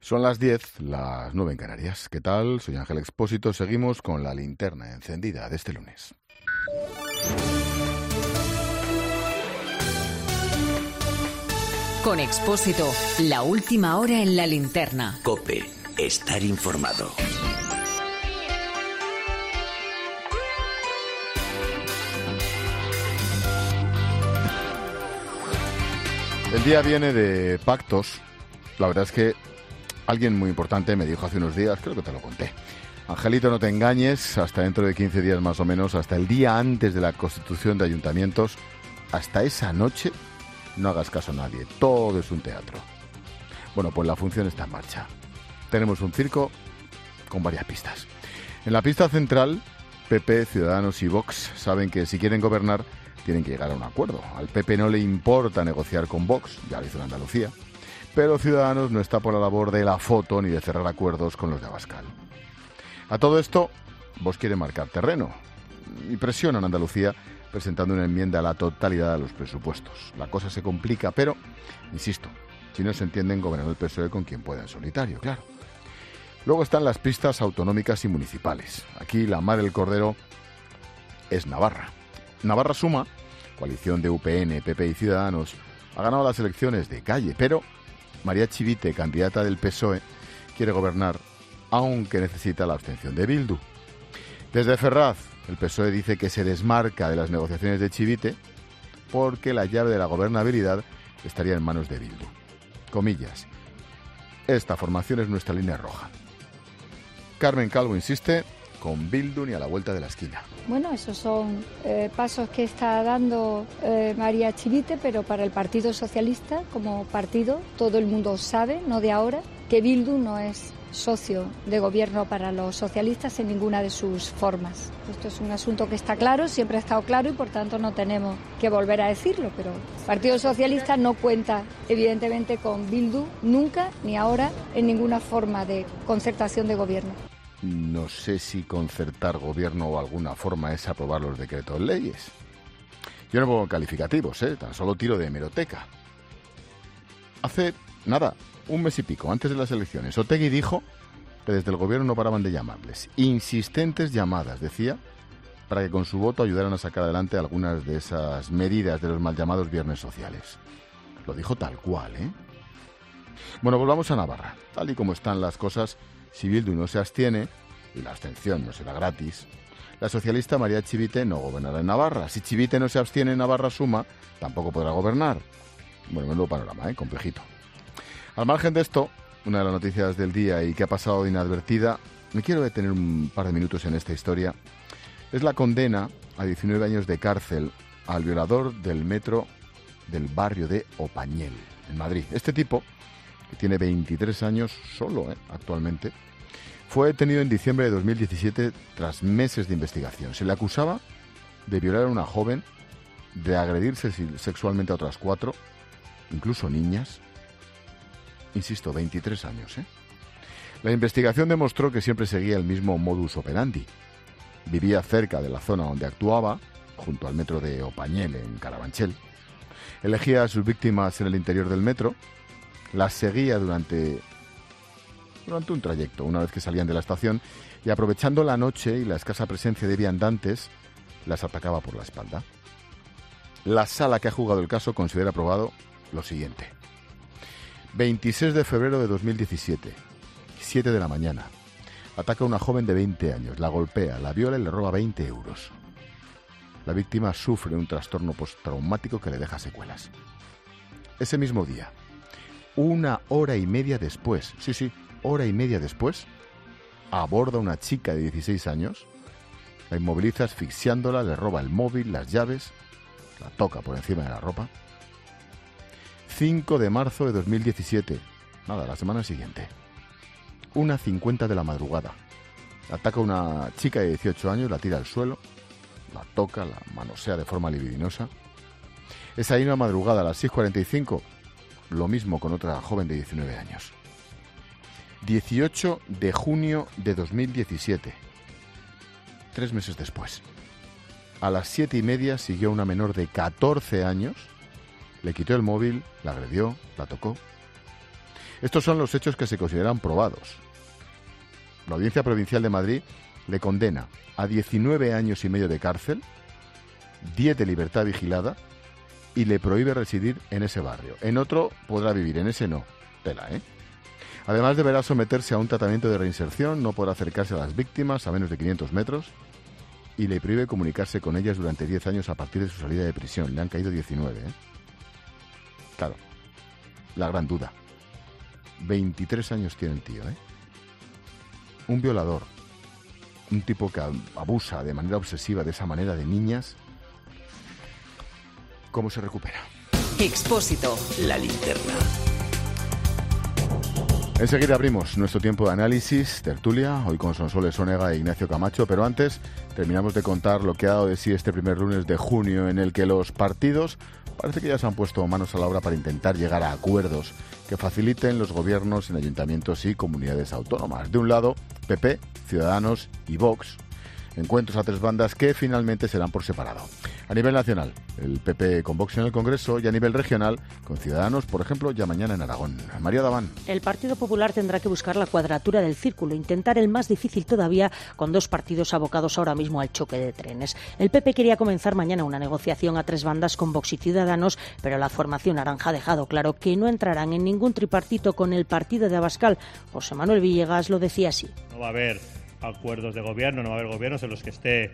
Son las 10, las 9 en Canarias. ¿Qué tal? Soy Ángel Expósito. Seguimos con la linterna encendida de este lunes. Con Expósito, la última hora en la linterna. COPE, estar informado. El día viene de pactos. La verdad es que alguien muy importante me dijo hace unos días, creo que te lo conté: Angelito, no te engañes, hasta dentro de 15 días más o menos, hasta el día antes de la constitución de ayuntamientos, hasta esa noche, no hagas caso a nadie, todo es un teatro. Bueno, pues la función está en marcha. Tenemos un circo con varias pistas. En la pista central, PP, Ciudadanos y Vox saben que si quieren gobernar tienen que llegar a un acuerdo. Al PP no le importa negociar con Vox, ya lo hizo en Andalucía, pero Ciudadanos no está por la labor de la foto ni de cerrar acuerdos con los de Abascal. A todo esto, Vox quiere marcar terreno y presiona en Andalucía presentando una enmienda a la totalidad de los presupuestos. La cosa se complica, pero, insisto, si no se entienden, gobernando el PSOE con quien pueda en solitario, claro. Luego están las pistas autonómicas y municipales. Aquí la madre del cordero es Navarra. Navarra Suma, coalición de UPN, PP y Ciudadanos, ha ganado las elecciones de calle, pero María Chivite, candidata del PSOE, quiere gobernar, aunque necesita la abstención de Bildu. Desde Ferraz, el PSOE dice que se desmarca de las negociaciones de Chivite porque la llave de la gobernabilidad estaría en manos de Bildu. Comillas: esta formación es nuestra línea roja. Carmen Calvo insiste: con Bildu ni a la vuelta de la esquina. Bueno, esos son pasos que está dando María Chivite, pero para el Partido Socialista, como partido, todo el mundo sabe, no de ahora, que Bildu no es socio de gobierno para los socialistas en ninguna de sus formas. Esto es un asunto que está claro, siempre ha estado claro y por tanto no tenemos que volver a decirlo, pero el Partido Socialista no cuenta evidentemente con Bildu nunca ni ahora en ninguna forma de concertación de gobierno. No sé si concertar gobierno o alguna forma es aprobar los decretos leyes. Yo no pongo calificativos, tan solo tiro de hemeroteca. Hace, nada, un mes y pico antes de las elecciones, Otegi dijo que desde el gobierno no paraban de llamarles. Insistentes llamadas, decía, para que con su voto ayudaran a sacar adelante algunas de esas medidas de los mal llamados viernes sociales. Lo dijo tal cual, Bueno, volvamos a Navarra. Tal y como están las cosas, si Bildu no se abstiene, y la abstención no será gratis, la socialista María Chivite no gobernará en Navarra. Si Chivite no se abstiene en Navarra Suma, tampoco podrá gobernar. Bueno, menudo panorama, complejito. Al margen de esto, una de las noticias del día y que ha pasado inadvertida, me quiero detener un par de minutos en esta historia, es la condena a 19 años de cárcel al violador del metro del barrio de Opañel, en Madrid. Este tipo, que tiene 23 años solo actualmente, fue detenido en diciembre de 2017 tras meses de investigación. Se le acusaba de violar a una joven, de agredirse sexualmente a otras 4, incluso niñas. Insisto, 23 años, La investigación demostró que siempre seguía el mismo modus operandi. Vivía cerca de la zona donde actuaba, junto al metro de Opañel, en Carabanchel. Elegía a sus víctimas en el interior del metro, las seguía durante un trayecto, una vez que salían de la estación, y aprovechando la noche y la escasa presencia de viandantes, las atacaba por la espalda. La sala que ha juzgado el caso considera probado lo siguiente. 26 de febrero de 2017, 7 de la mañana. Ataca a una joven de 20 años, la golpea, la viola y le roba 20 euros. La víctima sufre un trastorno postraumático que le deja secuelas. Ese mismo día, una hora y media después, hora y media después, aborda a una chica de 16 años, la inmoviliza asfixiándola, le roba el móvil, las llaves, la toca por encima de la ropa. 5 de marzo de 2017, la semana siguiente, 1:50 de la madrugada, ataca a una chica de 18 años, la tira al suelo, la toca, la manosea de forma libidinosa. Esa misma madrugada, a las 6:45, lo mismo con otra joven de 19 años. 18 de junio de 2017, 3 meses después. A las 7:30 siguió una menor de 14 años, le quitó el móvil, la agredió, la tocó. Estos son los hechos que se consideran probados. La Audiencia Provincial de Madrid le condena a 19 años y medio de cárcel, 10 de libertad vigilada y le prohíbe residir en ese barrio. En otro podrá vivir, en ese no. Tela, ¿eh? Además deberá someterse a un tratamiento de reinserción, no podrá acercarse a las víctimas a menos de 500 metros y le prohíbe comunicarse con ellas durante 10 años a partir de su salida de prisión. Le han caído 19, ¿eh? Claro, la gran duda. 23 años tiene el tío, ¿eh? Un violador, un tipo que abusa de manera obsesiva de esa manera de niñas. ¿Cómo se recupera? Expósito. La linterna. Enseguida abrimos nuestro tiempo de análisis, tertulia, hoy con Sonsoles Onega e Ignacio Camacho, pero antes terminamos de contar lo que ha dado de sí este primer lunes de junio, en el que los partidos parece que ya se han puesto manos a la obra para intentar llegar a acuerdos que faciliten los gobiernos en ayuntamientos y comunidades autónomas. De un lado, PP, Ciudadanos y Vox. Encuentros a tres bandas que finalmente serán por separado. A nivel nacional, el PP con Vox en el Congreso, y a nivel regional, con Ciudadanos, por ejemplo, ya mañana en Aragón. María Daván. El Partido Popular tendrá que buscar la cuadratura del círculo, intentar el más difícil todavía, con dos partidos abocados ahora mismo al choque de trenes. El PP quería comenzar mañana una negociación a tres bandas con Vox y Ciudadanos, pero la formación naranja ha dejado claro que no entrarán en ningún tripartito con el partido de Abascal. José Manuel Villegas lo decía así. No va a haber acuerdos de gobierno, no va a haber gobiernos en los que esté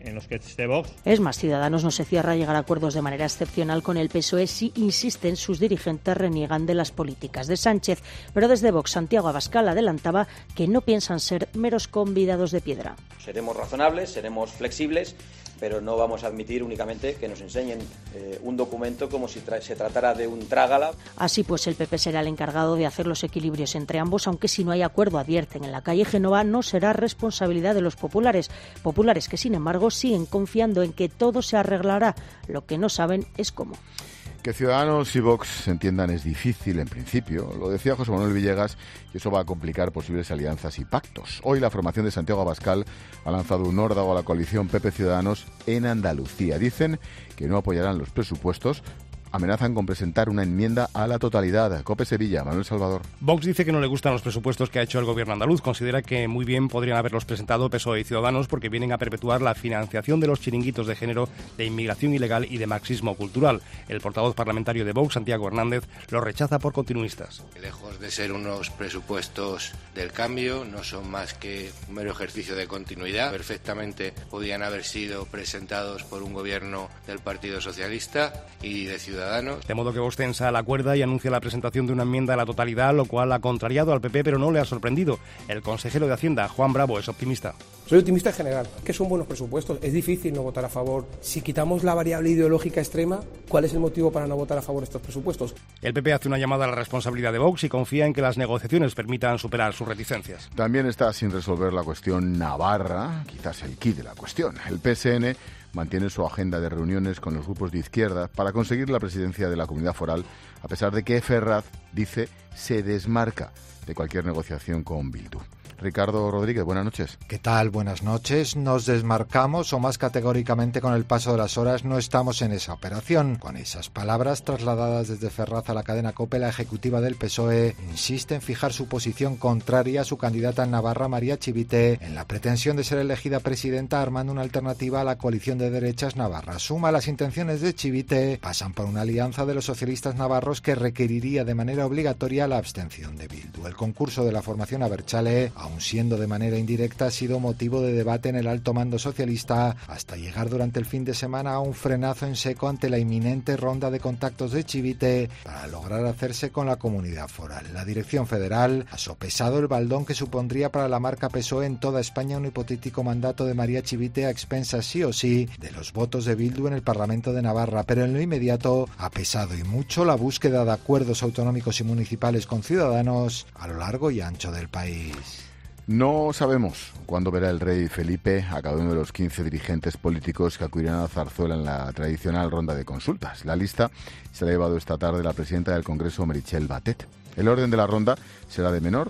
Vox. Es más, Ciudadanos no se cierra a llegar a acuerdos de manera excepcional con el PSOE si insisten sus dirigentes reniegan de las políticas de Sánchez. Pero desde Vox, Santiago Abascal adelantaba que no piensan ser meros convidados de piedra. Seremos razonables, seremos flexibles, pero no vamos a admitir únicamente que nos enseñen un documento como si se tratara de un trágala. Así pues, el PP será el encargado de hacer los equilibrios entre ambos, aunque si no hay acuerdo, advierten en la calle Génova, no será responsabilidad de los populares que sin embargo siguen confiando en que todo se arreglará. Lo que no saben es cómo. Que Ciudadanos y Vox se entiendan es difícil en principio, lo decía José Manuel Villegas, y eso va a complicar posibles alianzas y pactos. Hoy la formación de Santiago Abascal ha lanzado un órdago a la coalición PP-Ciudadanos en Andalucía. Dicen que no apoyarán los presupuestos, amenazan con presentar una enmienda a la totalidad. COPE Sevilla, Manuel Salvador. Vox dice que no le gustan los presupuestos que ha hecho el gobierno andaluz. Considera que muy bien podrían haberlos presentado PSOE y Ciudadanos porque vienen a perpetuar la financiación de los chiringuitos de género, de inmigración ilegal y de marxismo cultural. El portavoz parlamentario de Vox, Santiago Hernández, lo rechaza por continuistas. Lejos de ser unos presupuestos del cambio, no son más que un mero ejercicio de continuidad. Perfectamente podían haber sido presentados por un gobierno del Partido Socialista y de Ciudadanos. De modo que Vox tensa la cuerda y anuncia la presentación de una enmienda a la totalidad, lo cual ha contrariado al PP, pero no le ha sorprendido. El consejero de Hacienda, Juan Bravo, es optimista. Soy optimista en general, que son buenos presupuestos. Es difícil no votar a favor. Si quitamos la variable ideológica extrema, ¿cuál es el motivo para no votar a favor de estos presupuestos? El PP hace una llamada a la responsabilidad de Vox y confía en que las negociaciones permitan superar sus reticencias. También está sin resolver la cuestión navarra, quizás el quid de la cuestión. El PSN mantiene su agenda de reuniones con los grupos de izquierda para conseguir la presidencia de la Comunidad Foral, a pesar de que Ferraz, dice, se desmarca de cualquier negociación con Bildu. Ricardo Rodríguez, buenas noches. ¿Qué tal? Buenas noches. Nos desmarcamos o más categóricamente con el paso de las horas no estamos en esa operación. Con esas palabras trasladadas desde Ferraz a la cadena COPE, la ejecutiva del PSOE insiste en fijar su posición contraria a su candidata en Navarra, María Chivite, en la pretensión de ser elegida presidenta armando una alternativa a la coalición de derechas navarra. Suma, las intenciones de Chivite pasan por una alianza de los socialistas navarros que requeriría de manera obligatoria la abstención de Bildu. El concurso de la formación Abertzale, aun siendo de manera indirecta, ha sido motivo de debate en el alto mando socialista, hasta llegar durante el fin de semana a un frenazo en seco ante la inminente ronda de contactos de Chivite para lograr hacerse con la comunidad foral. La dirección federal ha sopesado el baldón que supondría para la marca PSOE en toda España un hipotético mandato de María Chivite a expensas sí o sí de los votos de Bildu en el Parlamento de Navarra, pero en lo inmediato ha pesado y mucho la búsqueda de acuerdos autonómicos y municipales con Ciudadanos a lo largo y ancho del país. No sabemos cuándo verá el rey Felipe a cada uno de los 15 dirigentes políticos que acudirán a Zarzuela en la tradicional ronda de consultas. La lista se la ha llevado esta tarde la presidenta del Congreso, Meritxell Batet. El orden de la ronda será de menor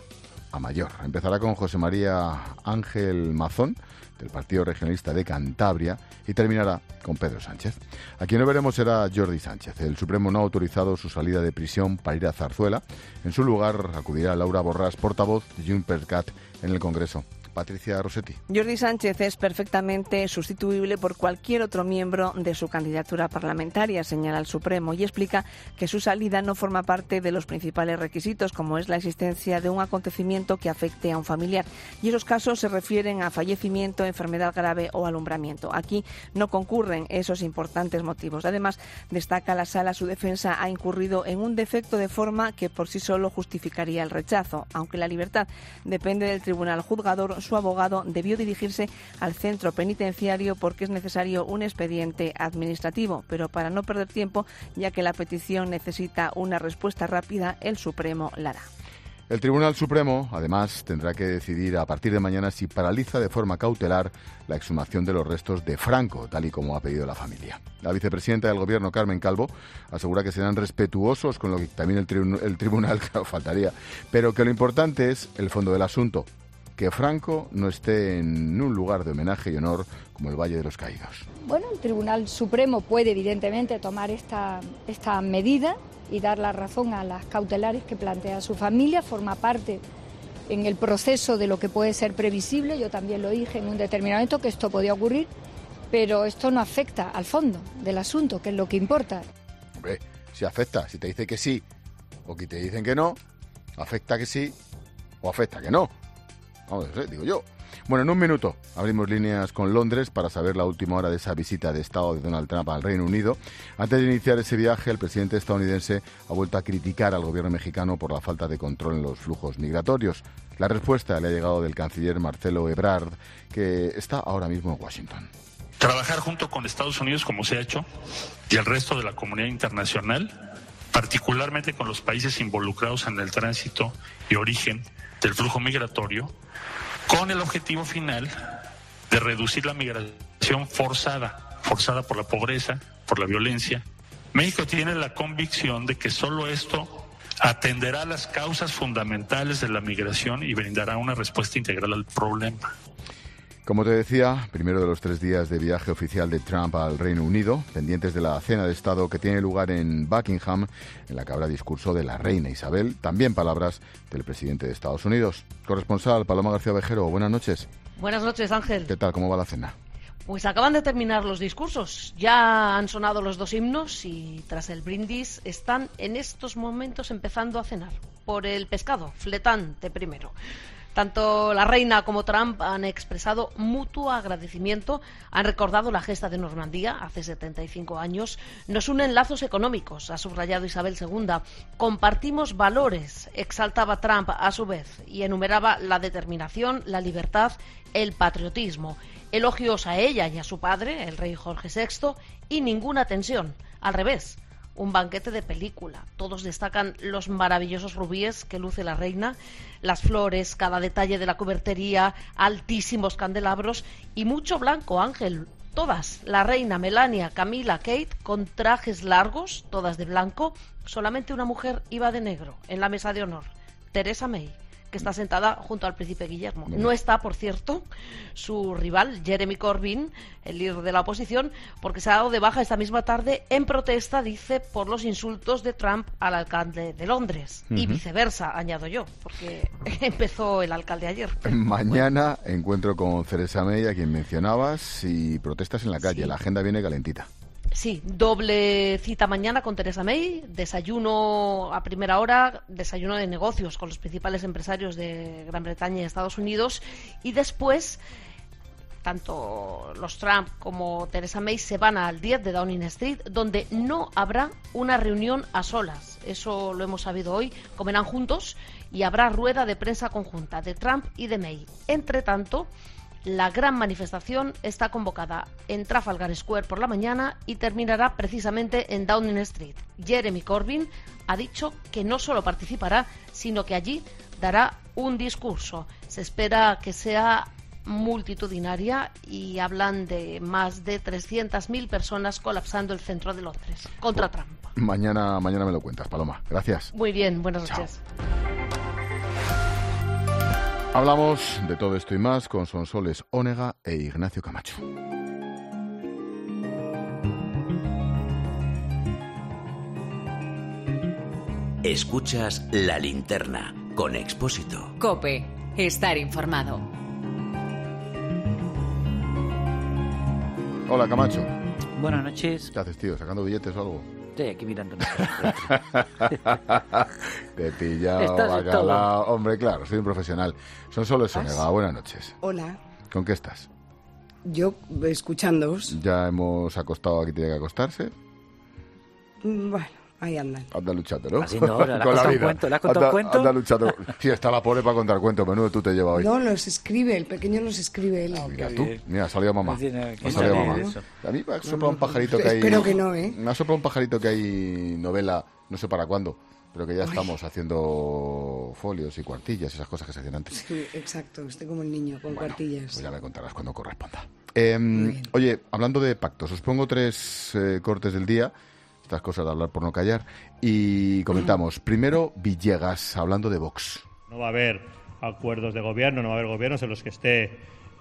a mayor. Empezará con José María Ángel Mazón, del Partido Regionalista de Cantabria, y terminará con Pedro Sánchez. A quien no veremos será Jordi Sánchez. El Supremo no ha autorizado su salida de prisión para ir a Zarzuela. En su lugar acudirá Laura Borràs, portavoz de JxCat en el Congreso. Patricia Rossetti. Jordi Sánchez es perfectamente sustituible por cualquier otro miembro de su candidatura parlamentaria, señala el Supremo, y explica que su salida no forma parte de los principales requisitos, como es la existencia de un acontecimiento que afecte a un familiar. Y esos casos se refieren a fallecimiento, enfermedad grave o alumbramiento. Aquí no concurren esos importantes motivos. Además, destaca la Sala, su defensa ha incurrido en un defecto de forma que por sí solo justificaría el rechazo. Aunque la libertad depende del tribunal juzgador, su abogado debió dirigirse al centro penitenciario porque es necesario un expediente administrativo, pero para no perder tiempo, ya que la petición necesita una respuesta rápida, el Supremo la hará. El Tribunal Supremo, además, tendrá que decidir a partir de mañana si paraliza de forma cautelar la exhumación de los restos de Franco, tal y como ha pedido la familia. La vicepresidenta del Gobierno, Carmen Calvo, asegura que serán respetuosos con lo que también el Tribunal, claro, faltaría, pero que lo importante es el fondo del asunto, que Franco no esté en un lugar de homenaje y honor como el Valle de los Caídos. Bueno, el Tribunal Supremo puede evidentemente tomar esta medida y dar la razón a las cautelares que plantea su familia, forma parte en el proceso de lo que puede ser previsible. Yo también lo dije en un determinado momento que esto podía ocurrir, pero esto no afecta al fondo del asunto, que es lo que importa. Hombre, si afecta, si te dice que sí o que te dicen que no, afecta que sí o afecta que no. Vamos, digo yo. Bueno, en un minuto abrimos líneas con Londres para saber la última hora de esa visita de Estado de Donald Trump al Reino Unido. Antes de iniciar ese viaje, el presidente estadounidense ha vuelto a criticar al gobierno mexicano por la falta de control en los flujos migratorios. La respuesta le ha llegado del canciller Marcelo Ebrard, que está ahora mismo en Washington. Trabajar junto con Estados Unidos, como se ha hecho, y el resto de la comunidad internacional, particularmente con los países involucrados en el tránsito y origen del flujo migratorio, con el objetivo final de reducir la migración forzada por la pobreza, por la violencia. México tiene la convicción de que solo esto atenderá a las causas fundamentales de la migración y brindará una respuesta integral al problema. Como te decía, primero de los 3 días de viaje oficial de Trump al Reino Unido, pendientes de la cena de Estado que tiene lugar en Buckingham, en la que habrá discurso de la reina Isabel, también palabras del presidente de Estados Unidos. Corresponsal Paloma García Vejero, buenas noches. Buenas noches, Ángel. ¿Qué tal? ¿Cómo va la cena? Pues acaban de terminar los discursos. Ya han sonado los 2 himnos y tras el brindis están en estos momentos empezando a cenar. Por el pescado, fletante primero. Tanto la reina como Trump han expresado mutuo agradecimiento, han recordado la gesta de Normandía hace 75 años. Nos unen lazos económicos, ha subrayado Isabel II. Compartimos valores, exaltaba Trump a su vez, y enumeraba la determinación, la libertad, el patriotismo. Elogios a ella y a su padre, el rey Jorge VI, y ninguna tensión. Al revés. Un banquete de película. Todos destacan los maravillosos rubíes que luce la reina, las flores, cada detalle de la cubertería, altísimos candelabros y mucho blanco, Ángel. Todas, la reina, Melania, Camila, Kate, con trajes largos, todas de blanco. Solamente una mujer iba de negro en la mesa de honor, Theresa May, que está sentada junto al príncipe Guillermo. No está, por cierto, su rival, Jeremy Corbyn, el líder de la oposición, porque se ha dado de baja esta misma tarde en protesta, dice, por los insultos de Trump al alcalde de Londres. Y viceversa, añado yo, porque empezó el alcalde ayer. Mañana encuentro con Theresa May, a quien mencionabas, y protestas en la calle. Sí. La agenda viene calentita. Sí, doble cita mañana con Theresa May, desayuno a primera hora, desayuno de negocios con los principales empresarios de Gran Bretaña y Estados Unidos, y después tanto los Trump como Theresa May se van al 10 de Downing Street, donde no habrá una reunión a solas. Eso lo hemos sabido hoy. Comerán juntos y habrá rueda de prensa conjunta de Trump y de May. Entre tanto, la gran manifestación está convocada en Trafalgar Square por la mañana y terminará precisamente en Downing Street. Jeremy Corbyn ha dicho que no solo participará, sino que allí dará un discurso. Se espera que sea multitudinaria y hablan de más de 300.000 personas colapsando el centro de Londres contra Trump. Mañana me lo cuentas, Paloma. Gracias. Muy bien, buenas noches. Chao. Hablamos de todo esto y más con Sonsoles Onega e Ignacio Camacho. Escuchas La Linterna con Expósito. COPE. Estar informado. Hola, Camacho. Buenas noches. ¿Qué haces, tío? ¿Sacando billetes o algo? Estoy aquí mirando. Te he pillado, bacalao. Hombre, claro, soy un profesional. Sonsoles Onega, buenas noches. Hola. ¿Con qué estás? Yo, escuchándoos. Ya hemos acostado a quien tiene que acostarse. Bueno, ahí andan. Anda luchando, ¿no? Así no, ¿le has contado un cuento? ¿Le has contado un cuento? Anda luchando. Sí, está la pobre para contar cuentos. Menudo tú te llevas hoy. No, los escribe, el pequeño los escribe él. Mira tú, mira, ha salido mamá. Ha salido mamá. A mí me ha soplado un pajarito que hay... Espero que no, ¿eh? Me ha soplado un pajarito que hay novela, no sé para cuándo, pero que ya estamos haciendo folios y cuartillas, esas cosas que se hacían antes. Sí, exacto, estoy como el niño, con cuartillas. Pues ya me contarás cuando corresponda. Oye, hablando de pactos, os pongo 3 cortes del día, estas cosas de hablar por no callar, y comentamos. Primero, Villegas, hablando de Vox. No va a haber acuerdos de gobierno, no va a haber gobiernos en los que esté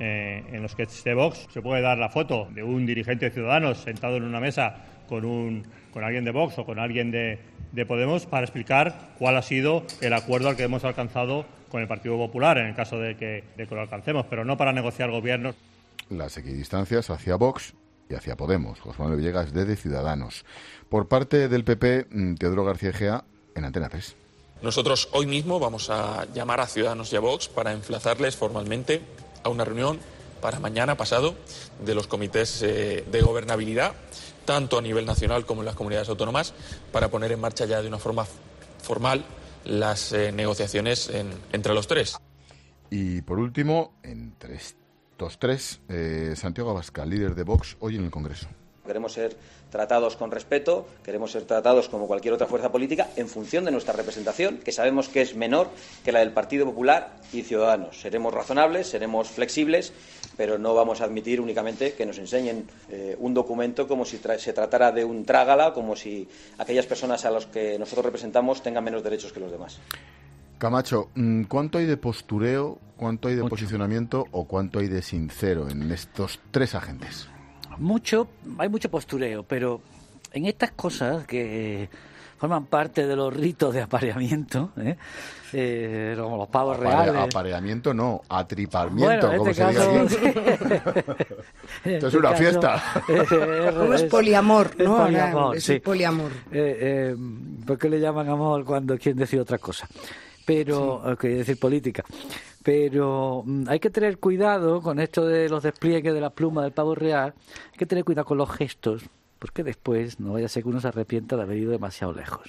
Vox. Se puede dar la foto de un dirigente de Ciudadanos sentado en una mesa con alguien de Vox o con alguien de Podemos para explicar cuál ha sido el acuerdo al que hemos alcanzado con el Partido Popular, en el caso de que lo alcancemos, pero no para negociar gobiernos. Las equidistancias hacia Vox y hacia Podemos. José Manuel Villegas de Ciudadanos. Por parte del PP, Teodoro García Egea, en Antena 3. Nosotros hoy mismo vamos a llamar a Ciudadanos y a Vox para emplazarles formalmente a una reunión para mañana pasado de los comités de gobernabilidad, tanto a nivel nacional como en las comunidades autónomas, para poner en marcha ya de una forma formal las negociaciones entre los tres. Y por último, entre estos 3, Santiago Abascal, líder de Vox, hoy en el Congreso. Queremos ser tratados con respeto, queremos ser tratados como cualquier otra fuerza política en función de nuestra representación, que sabemos que es menor que la del Partido Popular y Ciudadanos. Seremos razonables, seremos flexibles, pero no vamos a admitir únicamente que nos enseñen un documento como si se tratara de un trágala, como si aquellas personas a las que nosotros representamos tengan menos derechos que los demás. Camacho, ¿cuánto hay de postureo, cuánto hay de posicionamiento o cuánto hay de sincero en estos 3 agentes? Hay mucho postureo, pero en estas cosas que forman parte de los ritos de apareamiento, como los pavos reales. Apareamiento no, atripamiento, bueno, como se diga aquí. Esto es una fiesta. ¿Cómo es poliamor? ¿No? Poliamor, sí. Poliamor. ¿Por qué le llaman amor cuando quieren decir otra cosa? Pero, sí. Quiere decir política. Pero hay que tener cuidado con esto de los despliegues de la pluma del pavo real. Hay que tener cuidado con los gestos, porque después no vaya a ser que uno se arrepienta de haber ido demasiado lejos.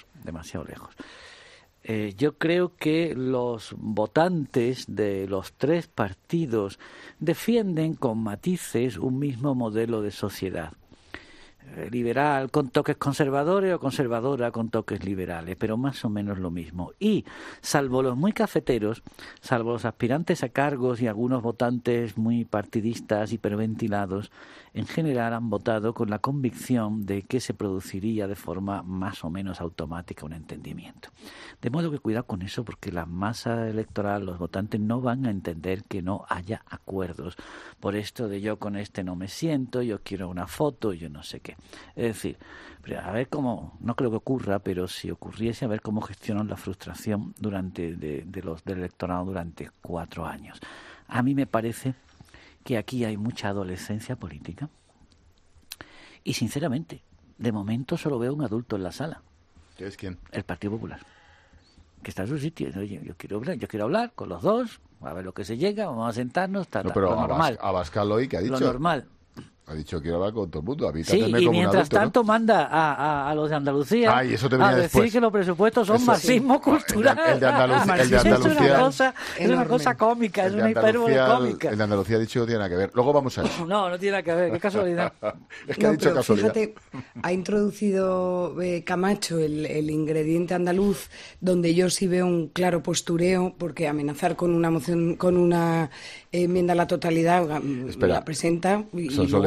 Yo creo que los votantes de los 3 partidos defienden con matices un mismo modelo de sociedad. Liberal con toques conservadores o conservadora con toques liberales, pero más o menos lo mismo. Y, salvo los muy cafeteros, salvo los aspirantes a cargos y algunos votantes muy partidistas, hiperventilados, en general han votado con la convicción de que se produciría de forma más o menos automática un entendimiento. De modo que cuidado con eso, porque la masa electoral, los votantes no van a entender que no haya acuerdos. Por esto de yo con este no me siento, yo quiero una foto, yo no sé qué. Es decir, a ver cómo, no creo que ocurra, pero si ocurriese, a ver cómo gestionan la frustración del electorado durante 4 años. A mí me parece que aquí hay mucha adolescencia política y, sinceramente, de momento solo veo un adulto en la sala. ¿Qué es quién? El Partido Popular, que está en su sitio. Oye, yo quiero hablar con los dos, a ver lo que se llega, vamos a sentarnos, no, pero lo normal. Abascal hoy, ¿qué ha dicho? Lo normal. Ha dicho quiero hablar con todo el mundo. Sí, y mientras tanto, ¿no? Manda a los de Andalucía a decir después. Que los presupuestos son marxismo cultural. El de Andalucía es una cosa cómica, es una hipérbole cómica. El de Andalucía ha dicho que no tiene nada que ver. Luego vamos a eso. No tiene nada que ver, qué casualidad. Es que ha dicho casualidad. Fíjate, ha introducido Camacho el ingrediente andaluz, donde yo sí veo un claro postureo, porque amenazar con una moción, con una enmienda a la totalidad, la presenta y luego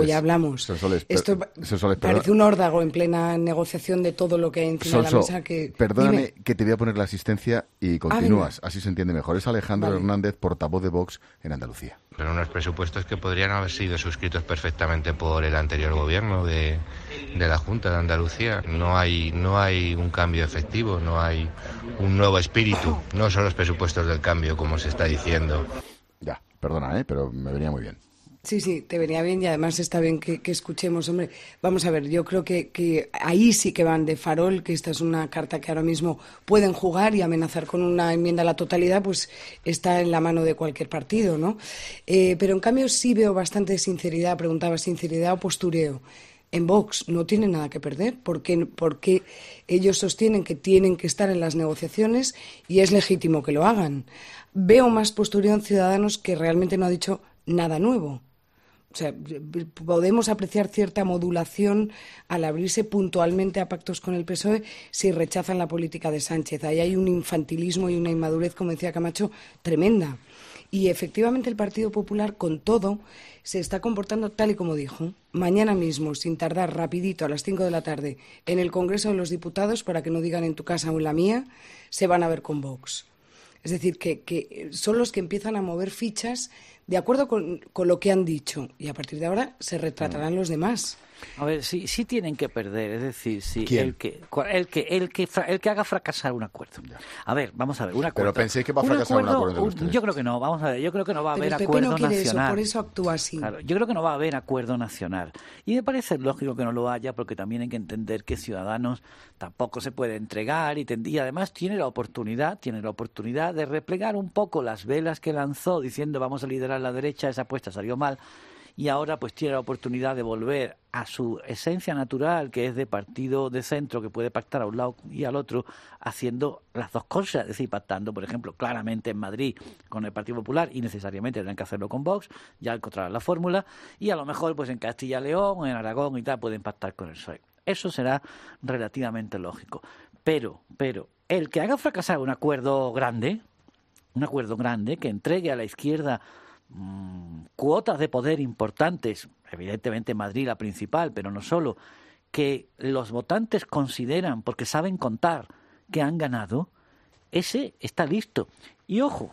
ya hablamos. Esto parece un órdago en plena negociación de todo lo que hay encima de la mesa. Perdóname que te voy a poner la asistencia y continúas, así se entiende mejor. Es Alejandro Hernández, portavoz de Vox en Andalucía. Pero unos presupuestos que podrían haber sido suscritos perfectamente por el anterior gobierno de la Junta de Andalucía. No hay un cambio efectivo, no hay un nuevo espíritu. No son los presupuestos del cambio, como se está diciendo. Ya, perdona, pero me venía muy bien. Sí, te venía bien y además está bien que escuchemos. Hombre, vamos a ver, yo creo que ahí sí que van de farol, que esta es una carta que ahora mismo pueden jugar y amenazar con una enmienda a la totalidad, pues está en la mano de cualquier partido, ¿no? Pero en cambio sí veo bastante sinceridad, preguntaba, sinceridad o postureo. En Vox no tienen nada que perder, porque ellos sostienen que tienen que estar en las negociaciones y es legítimo que lo hagan. Veo más postureo en Ciudadanos, que realmente no ha dicho nada nuevo. O sea, podemos apreciar cierta modulación al abrirse puntualmente a pactos con el PSOE si rechazan la política de Sánchez. Ahí hay un infantilismo y una inmadurez, como decía Camacho, tremenda. Y efectivamente el Partido Popular, con todo, se está comportando tal y como dijo. Mañana mismo, sin tardar, rapidito, a las 5 de la tarde, en el Congreso de los Diputados, para que no digan en tu casa o en la mía, se van a ver con Vox. Es decir, que son los que empiezan a mover fichas de acuerdo con lo que han dicho, y a partir de ahora se retratarán los demás. A ver, sí tienen que perder, es decir, el que haga fracasar un acuerdo. A ver, vamos a ver, un acuerdo. Pero penséis que va a fracasar un acuerdo entre ustedes. Yo creo que no, vamos a ver, yo creo que no va a haber acuerdo nacional. Pero el PP no quiere eso, por eso actúa así. Claro, yo creo que no va a haber acuerdo nacional. Y me parece lógico que no lo haya, porque también hay que entender que Ciudadanos tampoco se puede entregar y además tiene la oportunidad de replegar un poco las velas que lanzó diciendo vamos a liderar la derecha, esa apuesta salió mal. Y ahora pues tiene la oportunidad de volver a su esencia natural, que es de partido de centro, que puede pactar a un lado y al otro, haciendo las dos cosas, es decir, pactando, por ejemplo, claramente en Madrid con el Partido Popular, y necesariamente tendrán que hacerlo con Vox, ya encontrarán la fórmula, y a lo mejor pues en Castilla y León, en Aragón y tal, pueden pactar con el PSOE. Eso será relativamente lógico. Pero el que haga fracasar un acuerdo grande, que entregue a la izquierda cuotas de poder importantes, evidentemente Madrid la principal, pero no solo, que los votantes consideran, porque saben contar, que han ganado, ese está listo. Y ojo,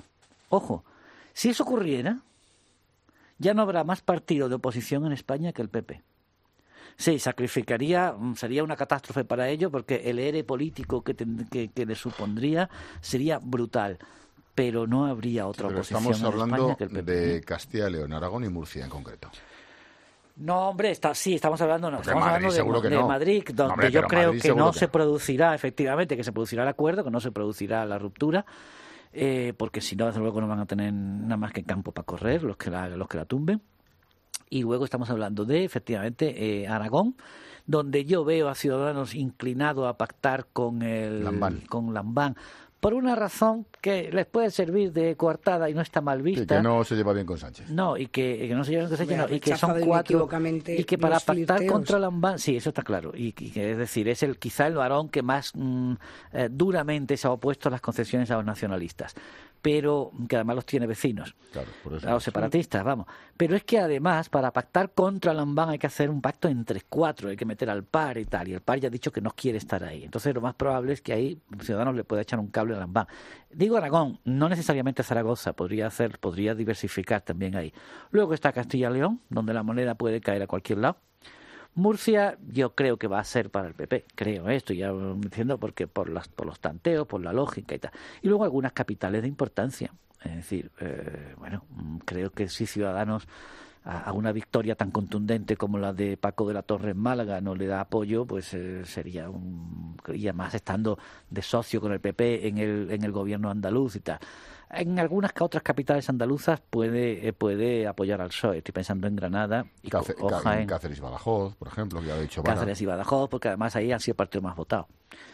si eso ocurriera, ya no habrá más partido de oposición en España que el PP. Sí, sería una catástrofe para ello, porque el ERE político que le supondría sería brutal. Pero no habría otra oposición en España que el PP. Estamos hablando de Castilla y León, Aragón y Murcia en concreto. No, hombre, estamos hablando de no. Madrid, donde yo creo que no se producirá, efectivamente, que se producirá el acuerdo, que no se producirá la ruptura, porque si no, desde luego no van a tener nada más que campo para correr los que la tumben. Y luego estamos hablando de, efectivamente, Aragón, donde yo veo a Ciudadanos inclinado a pactar con Lambán. Por una razón que les puede servir de coartada y no está mal vista. Sí, que no se lleva bien con Sánchez. No, y que no se lleva bien con Sánchez, y que son cuatro. Y que para pactar contra Lambán, sí, eso está claro. Y que, es decir, es quizá el varón que más duramente se ha opuesto a las concesiones a los nacionalistas. Pero que además los tiene vecinos, claro, por eso a los separatistas, vamos. Pero es que además, para pactar contra Lambán hay que hacer un pacto entre cuatro, hay que meter al PAR y tal, y el PAR ya ha dicho que no quiere estar ahí. Entonces lo más probable es que ahí Ciudadanos le pueda echar un cable a Lambán. Digo Aragón, no necesariamente Zaragoza, podría diversificar también ahí. Luego está Castilla y León, donde la moneda puede caer a cualquier lado. Murcia yo creo que va a ser para el PP, estoy ya diciendo porque por los tanteos, por la lógica y tal. Y luego algunas capitales de importancia, es decir, creo que si Ciudadanos a una victoria tan contundente como la de Paco de la Torre en Málaga no le da apoyo, pues sería y además estando de socio con el PP en el gobierno andaluz y tal. En algunas otras capitales andaluzas puede apoyar al PSOE. Estoy pensando en Granada y en Cáceres y Badajoz, por ejemplo, que ya ha dicho Vara. Cáceres y Badajoz, porque además ahí han sido partido más votado.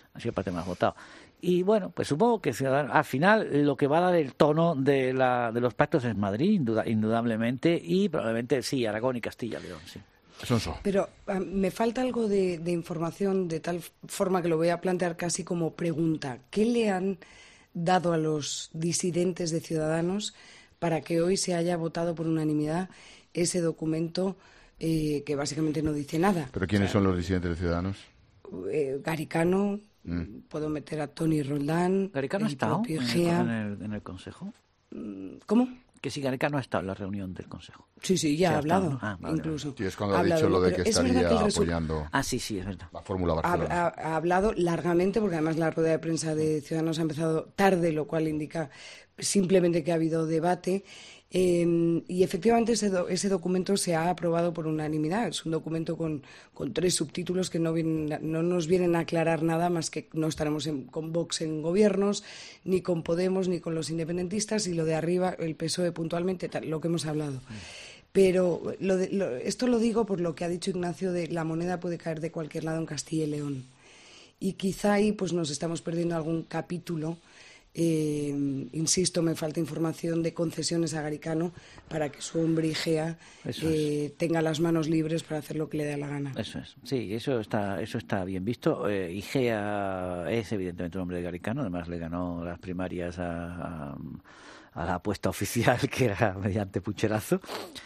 Y bueno, pues supongo que al final lo que va a dar el tono de los pactos es Madrid, indudablemente, y probablemente sí, Aragón y Castilla y León, sí. Pero me falta algo de información de tal forma que lo voy a plantear casi como pregunta. ¿Qué le han dado a los disidentes de Ciudadanos para que hoy se haya votado por unanimidad ese documento que básicamente no dice nada. ¿Pero quiénes son los disidentes de Ciudadanos? Garicano, puedo meter a Toni Roldán. ¿Garicano ha estado en el Consejo? ¿Cómo? Que si Garicano ha estado en la reunión del Consejo. Sí, ya ha hablado, incluso. Sí, es cuando ha dicho lo de que estaría apoyando sí, es verdad. la Fórmula Barcelona. Ha hablado largamente, porque además la rueda de prensa de Ciudadanos ha empezado tarde, lo cual indica simplemente que ha habido debate. Y efectivamente ese documento se ha aprobado por unanimidad. Es un documento con 3 subtítulos que no nos vienen a aclarar nada más que no estaremos con Vox en gobiernos, ni con Podemos, ni con los independentistas, y lo de arriba, el PSOE puntualmente, lo que hemos hablado. Pero esto lo digo por lo que ha dicho Ignacio de la moneda puede caer de cualquier lado en Castilla y León. Y quizá ahí pues nos estamos perdiendo algún capítulo. Insisto, me falta información de concesiones a Garicano para que su hombre Igea tenga las manos libres para hacer lo que le dé la gana. Eso es, sí, eso está bien visto. Igea es evidentemente un hombre de Garicano, además le ganó las primarias a la apuesta oficial, que era mediante pucherazo.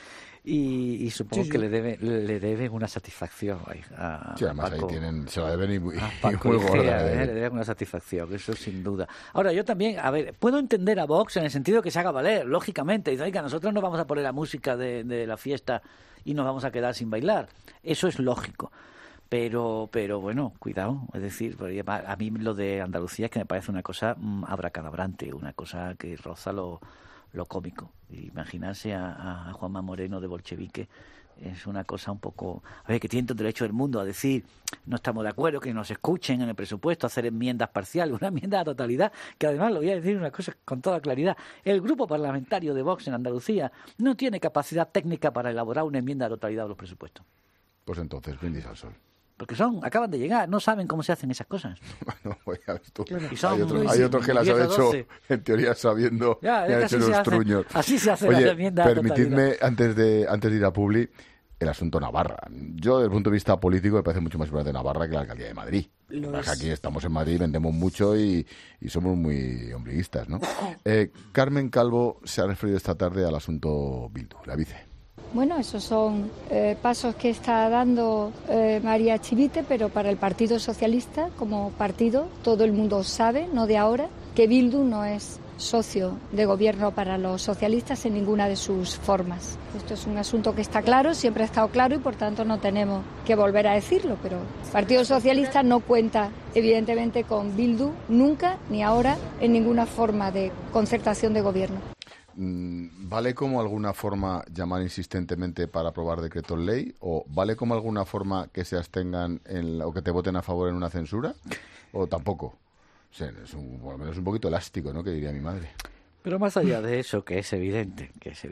Y supongo que le deben una satisfacción a además Paco, ahí se la deben y muy gorda. Le deben una satisfacción, eso sin duda. Ahora, yo también, puedo entender a Vox en el sentido que se haga valer, lógicamente. Dice, oiga, nosotros no vamos a poner la música de la fiesta y nos vamos a quedar sin bailar. Eso es lógico. Pero bueno, cuidado. Es decir, a mí lo de Andalucía es que me parece una cosa abracadabrante, una cosa que roza lo cómico. Imaginarse a Juanma Moreno de bolchevique es una cosa un poco... que tiene todo el derecho del mundo a decir no estamos de acuerdo, que nos escuchen en el presupuesto, hacer enmiendas parciales, una enmienda a la totalidad, que además, lo voy a decir una cosa con toda claridad, el grupo parlamentario de Vox en Andalucía no tiene capacidad técnica para elaborar una enmienda a la totalidad de los presupuestos. Pues entonces, brindis al sol. Porque acaban de llegar, no saben cómo se hacen esas cosas. Bueno, voy a ver tú. Claro. Hay otros que las han hecho, en teoría, sabiendo que han hecho los truños. Así se hace la enmienda. Permitidme, antes de ir a Publi, el asunto Navarra. Yo, desde el punto de vista político, me parece mucho más importante Navarra que la alcaldía de Madrid. Aquí estamos en Madrid, vendemos mucho y somos muy ombliguistas, ¿no? Carmen Calvo se ha referido esta tarde al asunto Bildu, la vice. Bueno, esos son pasos que está dando María Chivite, pero para el Partido Socialista, como partido, todo el mundo sabe, no de ahora, que Bildu no es socio de gobierno para los socialistas en ninguna de sus formas. Esto es un asunto que está claro, siempre ha estado claro y por tanto no tenemos que volver a decirlo, pero el Partido Socialista no cuenta evidentemente con Bildu nunca ni ahora en ninguna forma de concertación de gobierno. ¿Vale como alguna forma llamar insistentemente para aprobar decretos ley? ¿O vale como alguna forma que se abstengan o que te voten a favor en una censura? ¿O tampoco? O sea, por lo menos un poquito elástico, ¿no? Que diría mi madre. Pero más allá de eso, que es evidente,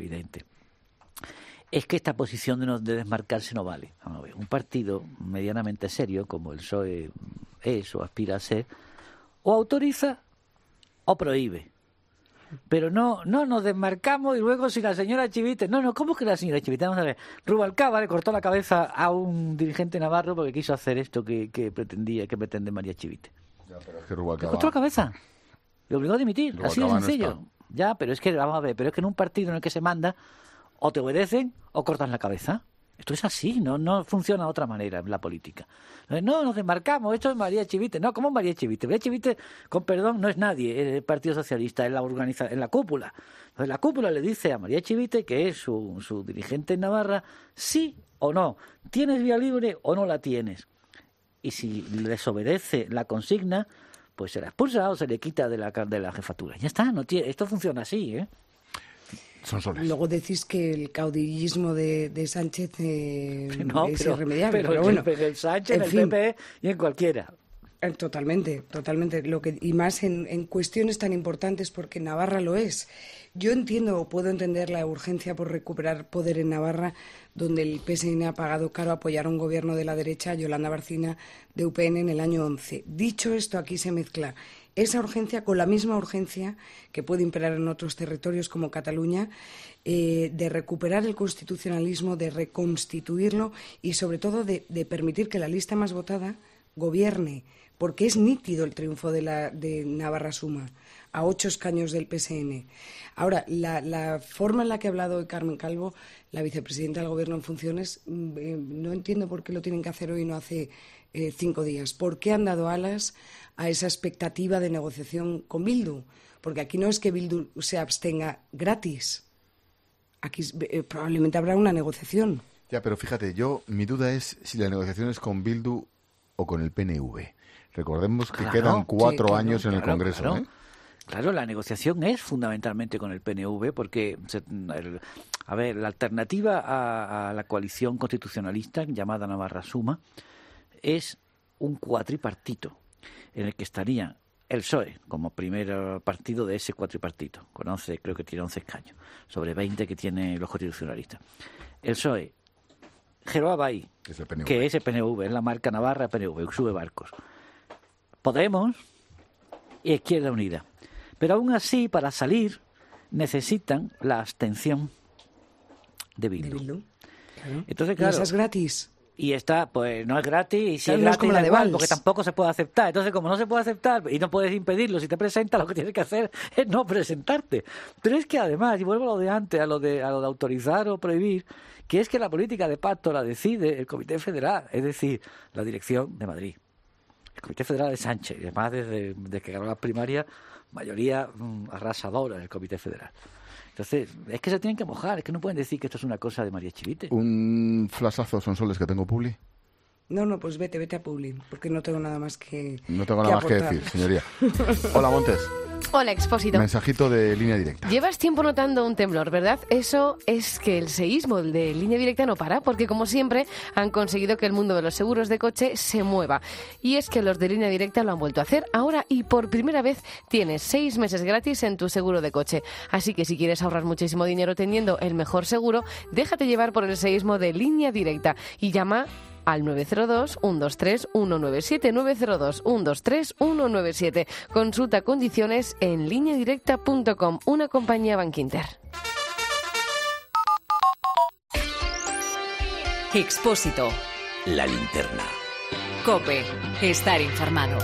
es que esta posición de desmarcarse no vale. Vamos a ver, un partido medianamente serio, como el PSOE es o aspira a ser, o autoriza o prohíbe. Pero no nos desmarcamos y luego si la señora Chivite... No, ¿cómo que la señora Chivite? Vamos a ver. Rubalcaba le cortó la cabeza a un dirigente navarro porque quiso hacer esto que pretende María Chivite. Ya, pero es que Rubalcaba... Le cortó la cabeza. Le obligó a dimitir. Así de sencillo. No, ya, pero es que, vamos a ver, pero es que en un partido en el que se manda, o te obedecen o cortan la cabeza. Esto es así, no funciona de otra manera en la política. No, nos desmarcamos, esto es María Chivite. No, ¿cómo María Chivite? María Chivite, con perdón, no es nadie, el Partido Socialista, en la cúpula. Entonces la cúpula le dice a María Chivite, que es su dirigente en Navarra, sí o no, ¿tienes vía libre o no la tienes? Y si desobedece la consigna, pues se la expulsa o se le quita de la jefatura. Ya está, esto funciona así, ¿eh? Luego decís que el caudillismo de Sánchez es irremediable. Pero bueno, en Sánchez, en el PP y en cualquiera. Totalmente. Y más en cuestiones tan importantes, porque Navarra lo es. Yo puedo entender la urgencia por recuperar poder en Navarra, donde el PSN ha pagado caro apoyar a un gobierno de la derecha, Yolanda Barcina, de UPN en el año 11. Dicho esto, aquí se mezcla esa urgencia con la misma urgencia que puede imperar en otros territorios como Cataluña, de recuperar el constitucionalismo, de reconstituirlo y sobre todo de permitir que la lista más votada gobierne, porque es nítido el triunfo de Navarra Suma, a 8 escaños del PSN. Ahora, la forma en la que ha hablado hoy Carmen Calvo, la vicepresidenta del Gobierno en funciones, no entiendo por qué lo tienen que hacer hoy y no hace 5 días. ¿Por qué han dado alas a esa expectativa de negociación con Bildu? Porque aquí no es que Bildu se abstenga gratis. Aquí probablemente habrá una negociación. Ya, pero fíjate, mi duda es si la negociación es con Bildu o con el PNV. Recordemos que quedan 4 años en el Congreso. Claro. Claro, la negociación es fundamentalmente con el PNV porque, la alternativa a la coalición constitucionalista llamada Navarra Suma es un cuatripartito en el que estaría el PSOE como primer partido de ese cuatripartito, con 11, creo que tiene 11 escaños, sobre 20 que tienen los constitucionalistas. El PSOE, Geroa Bai, que es el PNV, es la marca Navarra PNV, sube barcos. Podemos y Izquierda Unida. Pero aún así, para salir, necesitan la abstención de Bildu. Claro. Entonces, claro, ¿y esa es gratis? Y esta, pues no es gratis, y si claro, es no gratis, es como la de igual, Valls, porque tampoco se puede aceptar. Entonces, como no se puede aceptar y no puedes impedirlo, si te presentas, lo que tienes que hacer es no presentarte. Pero es que además, y vuelvo a lo de antes, a lo de autorizar o prohibir, que es que la política de pacto la decide el Comité Federal, es decir, la Dirección de Madrid. El Comité Federal de Sánchez, y además desde que ganó las primarias, mayoría arrasadora del Comité Federal. Entonces, es que se tienen que mojar, es que no pueden decir que esto es una cosa de María Chivite. Un flasazo, Sonsoles, que tengo, Publi. No, pues vete a Publi, porque no tengo nada más que No tengo nada más que decir, señoría. Hola, Montes. Hola, Expósito. Mensajito de Línea Directa. Llevas tiempo notando un temblor, ¿verdad? Eso es que el seísmo de Línea Directa no para, porque como siempre han conseguido que el mundo de los seguros de coche se mueva. Y es que los de Línea Directa lo han vuelto a hacer ahora y por primera vez tienes 6 meses gratis en tu seguro de coche. Así que si quieres ahorrar muchísimo dinero teniendo el mejor seguro, déjate llevar por el seísmo de Línea Directa y llama al 902-123-197, 902-123-197. Consulta condiciones en lineadirecta.com, una compañía Bankinter. Expósito. La linterna. COPE. Estar informado.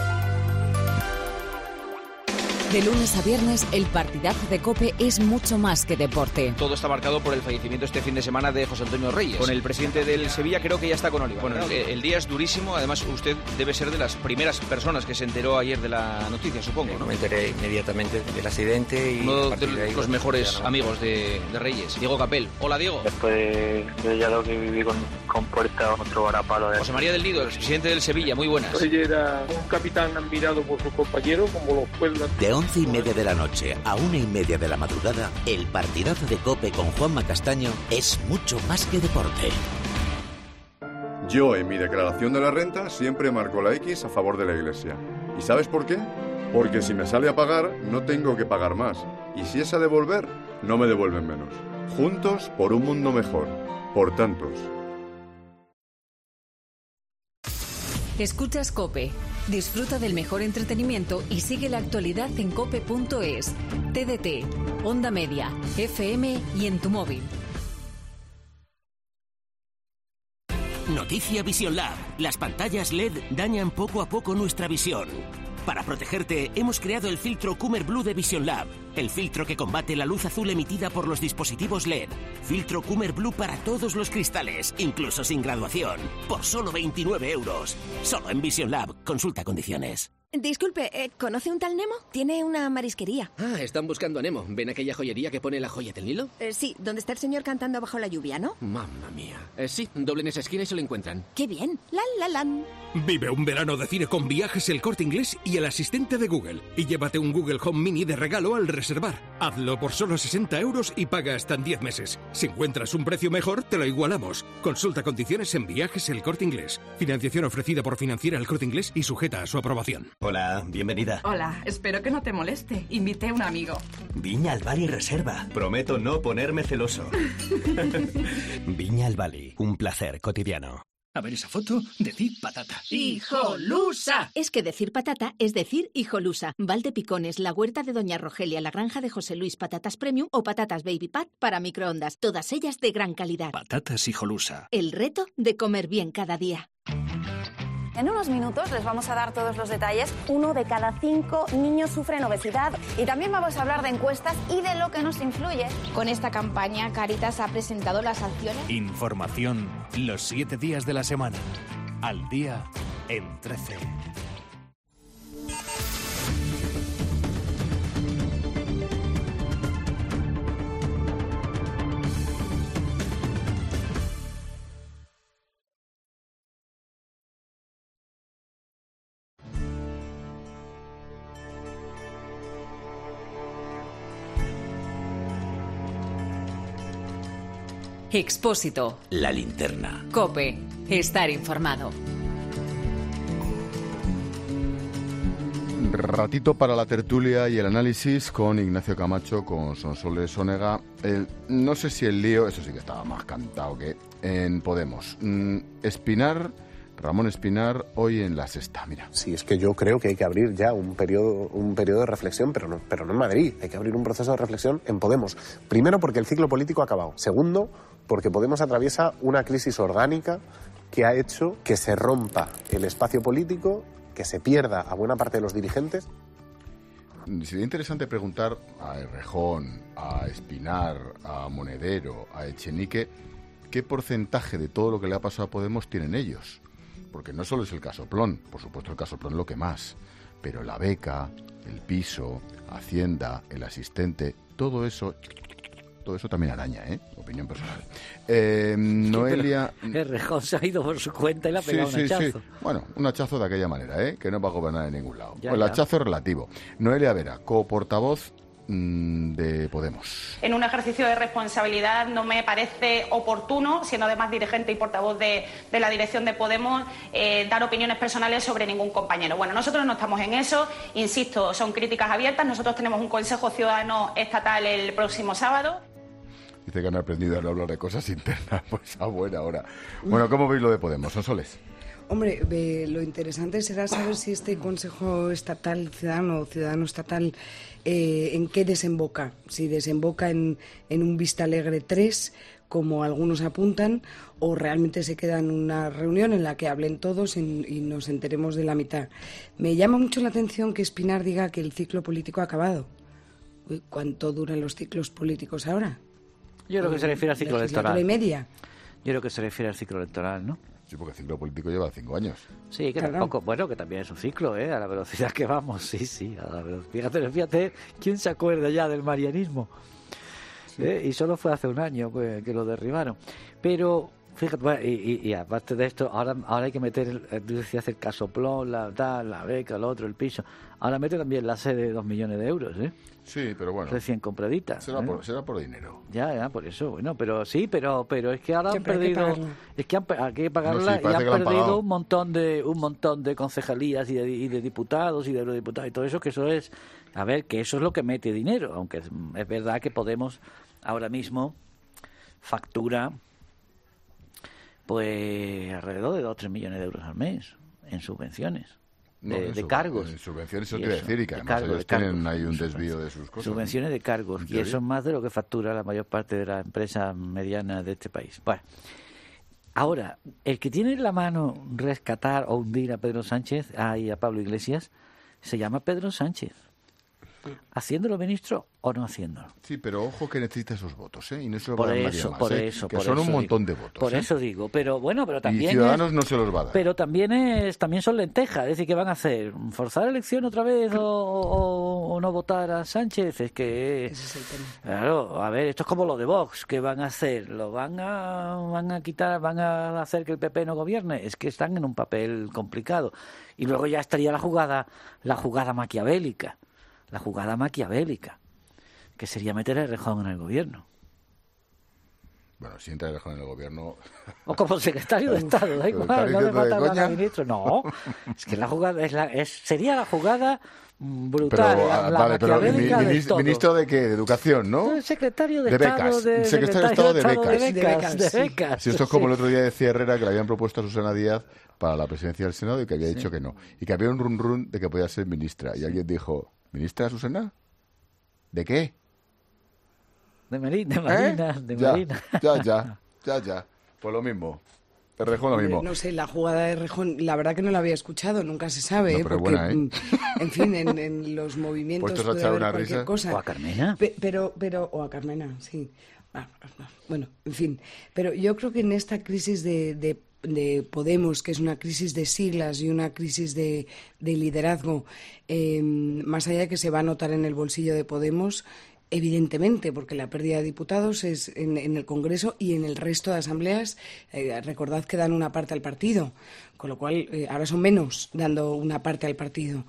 De lunes a viernes, el partidazo de COPE es mucho más que deporte. Todo está marcado por el fallecimiento este fin de semana de José Antonio Reyes. Con el presidente del Sevilla creo que ya está con Oliva. Bueno, el día es durísimo. Además, usted debe ser de las primeras personas que se enteró ayer de la noticia, supongo, ¿no? Me enteré inmediatamente del accidente. Y uno de los mejores amigos de Reyes, Diego Capel. Hola, Diego. Después de ya lo que viví con Puerta, otro varapalo. José María del Nido, el presidente del Sevilla. Muy buenas. Reyes era un capitán admirado por sus compañeros, como lo fue De 11:30 de la noche a 1:30 de la madrugada, el partidazo de COPE con Juanma Castaño es mucho más que deporte. Yo en mi declaración de la renta siempre marco la X a favor de la Iglesia. ¿Y sabes por qué? Porque si me sale a pagar, no tengo que pagar más. Y si es a devolver, no me devuelven menos. Juntos por un mundo mejor. Por tantos. Escuchas COPE. Disfruta del mejor entretenimiento y sigue la actualidad en cope.es, TDT, Onda Media, FM y en tu móvil. Noticia Vision Lab. Las pantallas LED dañan poco a poco nuestra visión. Para protegerte, hemos creado el filtro Coomer Blue de Vision Lab, el filtro que combate la luz azul emitida por los dispositivos LED. Filtro Coomer Blue para todos los cristales, incluso sin graduación, por solo 29 €. Solo en Vision Lab. Consulta condiciones. Disculpe, ¿conoce un tal Nemo? Tiene una marisquería. Ah, están buscando a Nemo. ¿Ven aquella joyería que pone la joya del Nilo? Sí, donde está el señor cantando bajo la lluvia, ¿no? Mamma mía. Sí, doblen esa esquina y se lo encuentran. ¡Qué bien! ¡Lan! Vive un verano de cine con Viajes El Corte Inglés y el asistente de Google. Y llévate un Google Home Mini de regalo al reservar. Hazlo por solo 60 € y paga hasta en 10 meses. Si encuentras un precio mejor, te lo igualamos. Consulta condiciones en Viajes El Corte Inglés. Financiación ofrecida por Financiera El Corte Inglés y sujeta a su aprobación. Hola, bienvenida. Hola, espero que no te moleste. Invité a un amigo. Viña al Bali Reserva. Prometo no ponerme celoso. Viña al Bali, un placer cotidiano. A ver esa foto, decir patata. ¡Hijolusa! Es que decir patata es decir hijolusa. Valdepicones, la huerta de Doña Rogelia, la granja de José Luis, patatas premium o patatas baby pat para microondas. Todas ellas de gran calidad. Patatas hijolusa. El reto de comer bien cada día. En unos minutos les vamos a dar todos los detalles. 1 de cada 5 niños sufren obesidad y también vamos a hablar de encuestas y de lo que nos influye. Con esta campaña, Cáritas ha presentado las acciones. Información los 7 días de la semana. Al día en 13. Expósito. La linterna. COPE. Estar informado. Ratito para la tertulia y el análisis con Ignacio Camacho, con Sonsoles Onega. No sé si el lío, eso sí que estaba más cantado que en Podemos. Ramón Espinar, hoy en La Sexta, mira. Sí, es que yo creo que hay que abrir ya un periodo de reflexión, pero no en Madrid. Hay que abrir un proceso de reflexión en Podemos. Primero, porque el ciclo político ha acabado. Segundo, porque Podemos atraviesa una crisis orgánica que ha hecho que se rompa el espacio político, que se pierda a buena parte de los dirigentes. Sería interesante preguntar a Errejón, a Espinar, a Monedero, a Echenique, ¿qué porcentaje de todo lo que le ha pasado a Podemos tienen ellos? Porque no solo es el casoplón, por supuesto el casoplón lo que más, pero la beca, el piso, Hacienda, el asistente, todo eso también araña, opinión personal. Noelia... Errejón se ha ido por su cuenta y le ha pegado un hachazo. Sí. Bueno, un hachazo de aquella manera, que no va a gobernar en ningún lado. El hachazo es relativo. Noelia Vera, coportavoz de Podemos. En un ejercicio de responsabilidad no me parece oportuno, siendo además dirigente y portavoz de la dirección de Podemos, dar opiniones personales sobre ningún compañero. Bueno, nosotros no estamos en eso, insisto, son críticas abiertas. Nosotros tenemos un Consejo Ciudadano Estatal el próximo sábado. Dice que han aprendido a no hablar de cosas internas, pues a buena hora. Bueno, ¿cómo veis lo de Podemos, Sonsoles? Hombre, lo interesante será saber si este Consejo Estatal Ciudadano o Ciudadano Estatal en qué desemboca. Si desemboca en un Vista Alegre 3, como algunos apuntan, o realmente se queda en una reunión en la que hablen todos y nos enteremos de la mitad. Me llama mucho la atención que Espinar diga que el ciclo político ha acabado. Uy, ¿cuánto duran los ciclos políticos ahora? Yo creo que se refiere al ciclo electoral. ¿Y media? Yo creo que se refiere al ciclo electoral, ¿no? Sí, porque el ciclo político lleva 5 años. Sí, que tampoco, bueno, que también es un ciclo, a la velocidad que vamos, sí, a la velocidad. Fíjate, ¿quién se acuerda ya del marianismo? Sí. Y solo fue hace un año que lo derribaron. Pero, fíjate, bueno, y aparte de esto, ahora hay que meter, decías, el casoplón, la beca, el otro, el piso. Ahora mete también la sede de 2 millones de euros, Sí, pero bueno. Recién compradita. Será por dinero. Ya, por eso. Bueno, pero sí, pero es que ahora han perdido. Es que hay que pagarla y han perdido un montón de concejalías y de diputados y de eurodiputados y todo eso, que eso es. A ver, que eso es lo que mete dinero. Aunque es verdad que Podemos ahora mismo factura pues alrededor de 2 o 3 millones de euros al mes en subvenciones. De cargos. En subvenciones, eso quiere decir, y que además ellos tienen ahí un desvío de sus cosas. Subvenciones de cargos, y eso es más de lo que factura la mayor parte de las empresas medianas de este país. Bueno, ahora, el que tiene en la mano rescatar o hundir a Pedro Sánchez y a Pablo Iglesias, se llama Pedro Sánchez. ¿Haciéndolo ministro o no haciéndolo? Sí, pero ojo que necesita esos votos, y no se lo por va a dar eso, nadie más, por eso, que por son eso un montón digo, de votos. Por eso digo, pero bueno, pero también y Ciudadanos no se los va a dar. Pero también son lentejas, es decir, ¿qué van a hacer? ¿Forzar la elección otra vez o no votar a Sánchez? Es que ese es el tema. Claro, a ver, esto es como lo de Vox, ¿qué van a hacer? ¿Lo van a quitar, van a hacer que el PP no gobierne? Es que están en un papel complicado. Y luego ya estaría la jugada maquiavélica. La jugada maquiavélica, que sería meter a Errejón en el gobierno. Bueno, si entra Errejón en el gobierno... O como secretario de Estado, da igual, no le falta a ministro. No, es que la jugada sería la jugada brutal, pero, la maquiavélica del todo. ¿Ministro de qué? De Educación, ¿no? El secretario de Estado. Secretario de Estado de becas. De becas. Si esto es como el otro día decía Herrera, que le habían propuesto a Susana Díaz para la presidencia del Senado y que había dicho que no. Y que había un run de que podía ser ministra. Y alguien dijo... ¿Ministra Susana? ¿De qué? De Marina. Ya. Pues lo mismo. Errejón lo mismo. No sé, la jugada de Errejón, la verdad que no la había escuchado, nunca se sabe, no, pero porque, buena, ¿eh? En fin, en los movimientos puestos a puede echar haber una cualquier risa. cosa. O a Carmena. Pero, o a Carmena, sí. Bueno, en fin. Pero yo creo que en esta crisis de Podemos, que es una crisis de siglas y una crisis de liderazgo, más allá de que se va a notar en el bolsillo de Podemos, evidentemente, porque la pérdida de diputados es en el Congreso y en el resto de asambleas. Recordad que dan una parte al partido, con lo cual ahora son menos dando una parte al partido.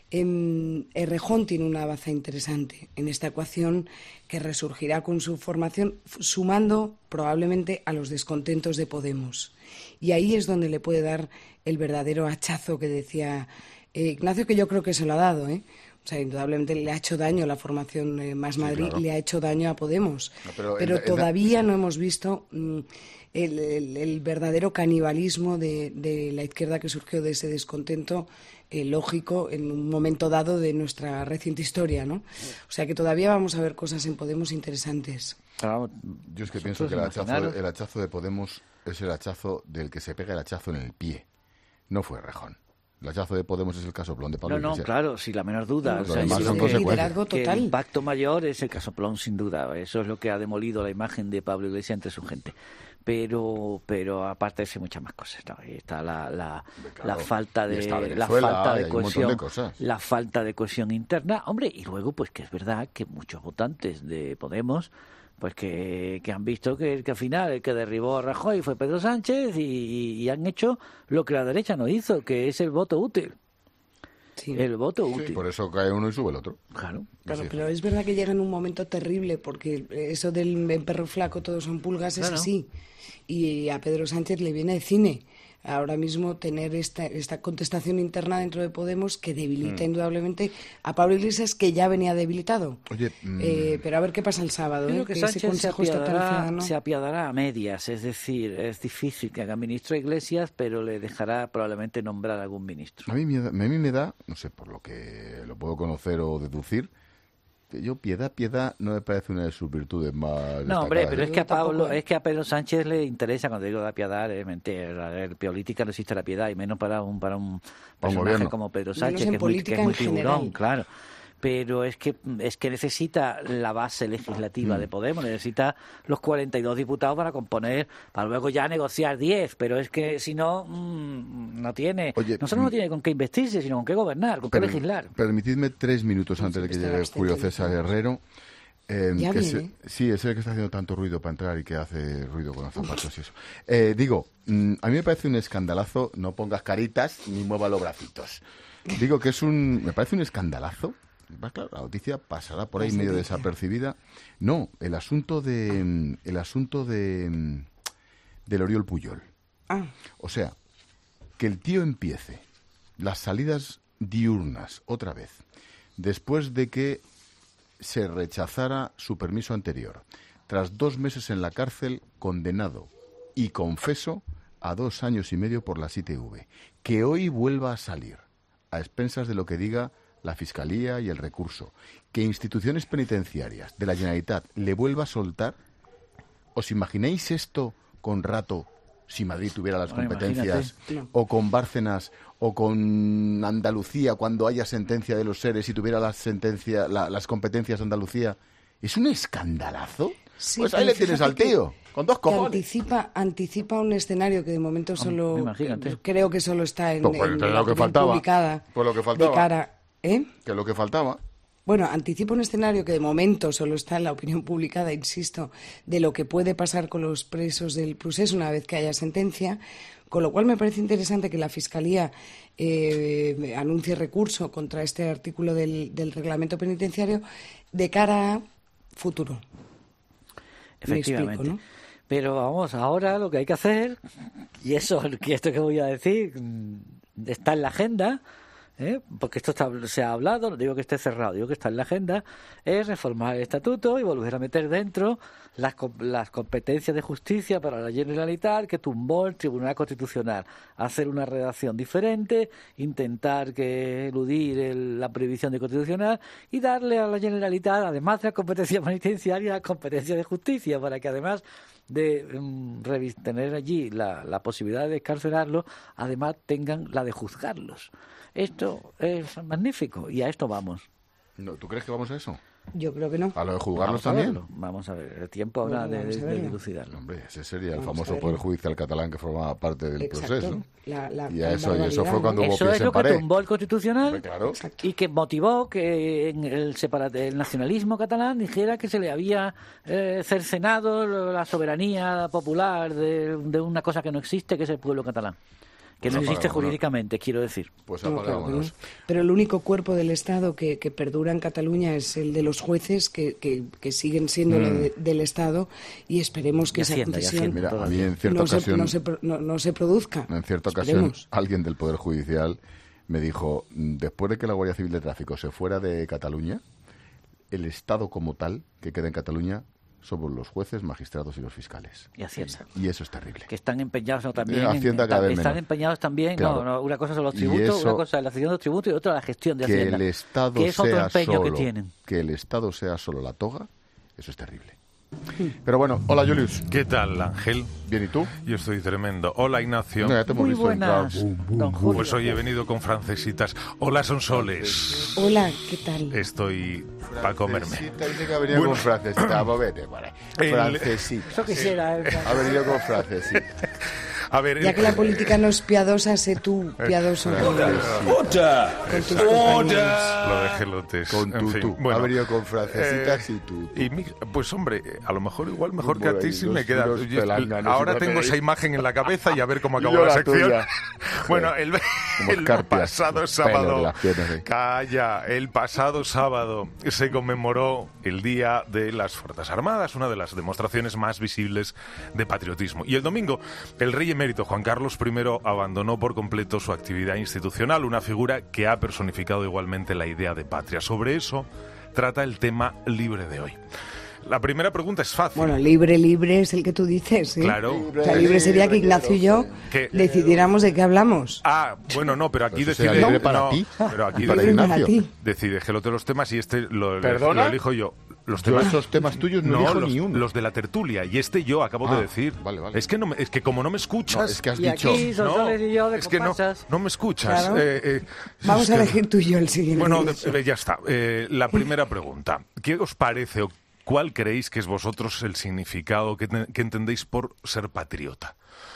Errejón tiene una baza interesante en esta ecuación que resurgirá con su formación, sumando probablemente a los descontentos de Podemos. Y ahí es donde le puede dar el verdadero hachazo que decía Ignacio, que yo creo que se lo ha dado, O sea, indudablemente le ha hecho daño la formación Más Madrid, sí, claro. Le ha hecho daño a Podemos. No, pero todavía no hemos visto el verdadero canibalismo de la izquierda que surgió de ese descontento lógico en un momento dado de nuestra reciente historia, ¿no? O sea que todavía vamos a ver cosas en Podemos interesantes. Yo es que pienso que el hachazo de Podemos es el hachazo del que se pega el hachazo en el pie. No fue Errejón. El hachazo de Podemos es el casoplón de Pablo Iglesias. No, claro, sin la menor duda. Lo demás son consecuencias. Que el impacto mayor es el casoplón, sin duda. Eso es lo que ha demolido la imagen de Pablo Iglesias entre su gente. Pero aparte de eso, muchas más cosas, ¿no? Ahí está la falta de cohesión, la falta de cohesión interna, hombre, y luego pues que es verdad que muchos votantes de Podemos pues que han visto que al final el que derribó a Rajoy fue Pedro Sánchez y han hecho lo que la derecha no hizo, que es el voto útil. Sí. El voto útil. Por eso cae uno y sube el otro. Claro, pero es verdad que llega en un momento terrible, porque eso del perro flaco todos son pulgas es así. Y a Pedro Sánchez le viene de cine ahora mismo tener esta contestación interna dentro de Podemos que debilita indudablemente a Pablo Iglesias, que ya venía debilitado. Oye, pero a ver qué pasa el sábado. Creo que Sánchez ese consejo se apiadará a medias, es decir, es difícil que haga ministro a Iglesias, pero le dejará probablemente nombrar a algún ministro. A mí me da, no sé, por lo que lo puedo conocer o deducir, que yo piedad no me parece una de sus virtudes más destacadas. No, hombre, pero es que a Pedro Sánchez le interesa, cuando digo da piedad, es mentira. En política no existe la piedad, y menos para un personaje como Pedro Sánchez, que es muy tiburón, claro. Pero es que necesita la base legislativa de Podemos, necesita los 42 diputados para luego ya negociar 10, pero es que si no, no tiene, no solo no tiene con qué investirse, sino con qué gobernar, con qué legislar. Permitidme 3 minutos antes de que llegue Julio César Herrero. Sí, es el que está haciendo tanto ruido para entrar y que hace ruido con los zapatos y eso. A mí me parece un escandalazo, no pongas caritas ni muevas los bracitos. Digo que me parece un escandalazo. Claro, la noticia pasará por ahí medio desapercibida. No, el asunto del Oriol Pujol. O sea, que el tío empiece las salidas diurnas otra vez, después de que se rechazara su permiso anterior, tras 2 meses en la cárcel, condenado y confeso a 2 años y medio por la ITV, que hoy vuelva a salir, a expensas de lo que diga la Fiscalía y el recurso, que instituciones penitenciarias de la Generalitat le vuelva a soltar. ¿Os imagináis esto con Rato, si Madrid tuviera las competencias, o con Bárcenas, o con Andalucía, cuando haya sentencia de los seres y tuviera las competencias de Andalucía? ¿Es un escandalazo? Sí, pues ahí le tienes al tío, con 2 cojones. Anticipa un escenario que de momento solo creo que solo está en la opinión publicada. Pues lo que faltaba. De cara, Que es lo que faltaba. Bueno, anticipa un escenario que de momento solo está en la opinión publicada, insisto, de lo que puede pasar con los presos del Procés una vez que haya sentencia, con lo cual me parece interesante que la Fiscalía anuncie recurso contra este artículo del reglamento penitenciario de cara a futuro. Efectivamente. Me explico, ¿no? Pero vamos, ahora lo que hay que hacer, y esto que voy a decir está en la agenda, porque esto se ha hablado, no digo que esté cerrado, digo que está en la agenda, es reformar el estatuto y volver a meter dentro las competencias de justicia para la Generalitat que tumbó el Tribunal Constitucional, hacer una redacción diferente, intentar eludir la prohibición de constitucional y darle a la Generalitat, además de la competencia penitenciaria, la competencia de justicia, para que además de tener allí la posibilidad de excarcelarlos, además tengan la de juzgarlos. Esto es magnífico y a esto vamos. No, ¿tú crees que vamos a eso? Yo creo que no. ¿A lo de juzgarlos también? Vamos a ver, el tiempo habrá de dilucidarlo. Hombre, ese sería el famoso Poder Judicial catalán que formaba parte del proceso. Y eso fue cuando hubo pies en pared. Eso es lo que tumbó el Constitucional. Hombre, claro. Y que motivó que en el nacionalismo catalán dijera que se le había cercenado la soberanía popular de una cosa que no existe, que es el pueblo catalán. Que no existe jurídicamente, quiero decir. Pues apagámonos. Pero el único cuerpo del Estado que perdura en Cataluña es el de los jueces, que siguen siendo del Estado, y esperemos que esa concesión Mira, a mí en cierta ocasión no se produzca. En cierta ocasión, alguien del Poder Judicial me dijo, después de que la Guardia Civil de Tráfico se fuera de Cataluña, el Estado como tal que queda en Cataluña somos los jueces, magistrados y los fiscales. Y Hacienda. Y eso es terrible. Que están empeñados también. Están empeñados también. Claro. No, una cosa son los tributos, una cosa es la gestión de los tributos y otra la gestión de Hacienda. Que el Estado que es otro sea empeño solo, que tienen. Que el Estado sea solo la toga, eso es terrible. Pero bueno, hola Julius. ¿Qué tal, Ángel? Bien, ¿y tú? Yo estoy tremendo. Hola, Ignacio. No, ya te hemos Muy visto buenas, don Julio. Pues hoy he venido con francesitas. Hola, Sonsoles. Hola, ¿qué tal? Estoy para comerme. Dice que ha venido con francesita. Francesita. Eso quisiera. Ha venido con francesita. A ver, ya que la política no es piadosa, sé tú piadoso. ¡Ocha! Con tus compañeros. Lo de gelotes. Con en fin. tú. Bueno, ha venido con francesitas y tú. Pues hombre, a lo mejor igual mejor que a ti sí me queda. Ahora tengo esa imagen en la cabeza y a ver cómo acabó la sección. Bueno, el pasado sábado. Calla, el pasado sábado se conmemoró el Día de las Fuerzas Armadas, una de las demostraciones más visibles de patriotismo. Y el domingo, el rey emérito Juan Carlos I abandonó por completo su actividad institucional, una figura que ha personificado igualmente la idea de patria. Sobre eso trata el tema libre de hoy. La primera pregunta es fácil. Bueno, libre es el que tú dices, ¿eh? Claro. O sea, libre sería que Ignacio y yo decidiéramos de qué hablamos. Bueno, no, pero aquí pues decide... libre para ti. Pero aquí para Ignacio. Decide Gelote los temas y lo elijo yo. Los temas, yo esos temas tuyos no elijo ni uno. Los de la tertulia, y yo acabo de decir. Vale. Es que como no me escuchas... No, es que has y dicho... Aquí, y yo de es que no me escuchas. Claro. Vamos a elegir tú y yo el siguiente. Bueno, ya está. La primera pregunta. ¿Qué os parece o cuál creéis que es vosotros el significado que entendéis por ser patriota?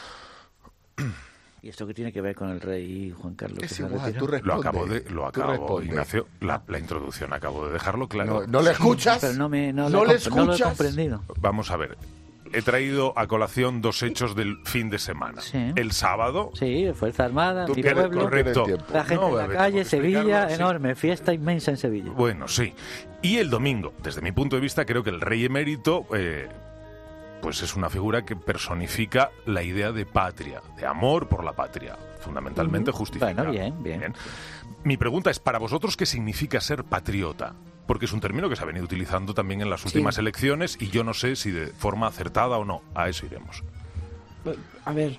¿Y esto qué tiene que ver con el rey Juan Carlos? Es igual, tú respondes. Lo acabo, Ignacio, la introducción acabo de dejarlo claro. No le escuchas. Pero no lo he comprendido. Vamos a ver. He traído a colación dos hechos del fin de semana. Sí. El sábado... Sí, Fuerza Armada, mi pueblo. Correcto. La gente en la calle, Sevilla, enorme, fiesta inmensa en Sevilla. Bueno, sí. Y el domingo, desde mi punto de vista, creo que el rey emérito... pues es una figura que personifica la idea de patria, de amor por la patria, fundamentalmente justificada. Bueno, bien. Mi pregunta es, para vosotros, ¿qué significa ser patriota? Porque es un término que se ha venido utilizando también en las últimas elecciones y yo no sé si de forma acertada o no. A eso iremos. A ver,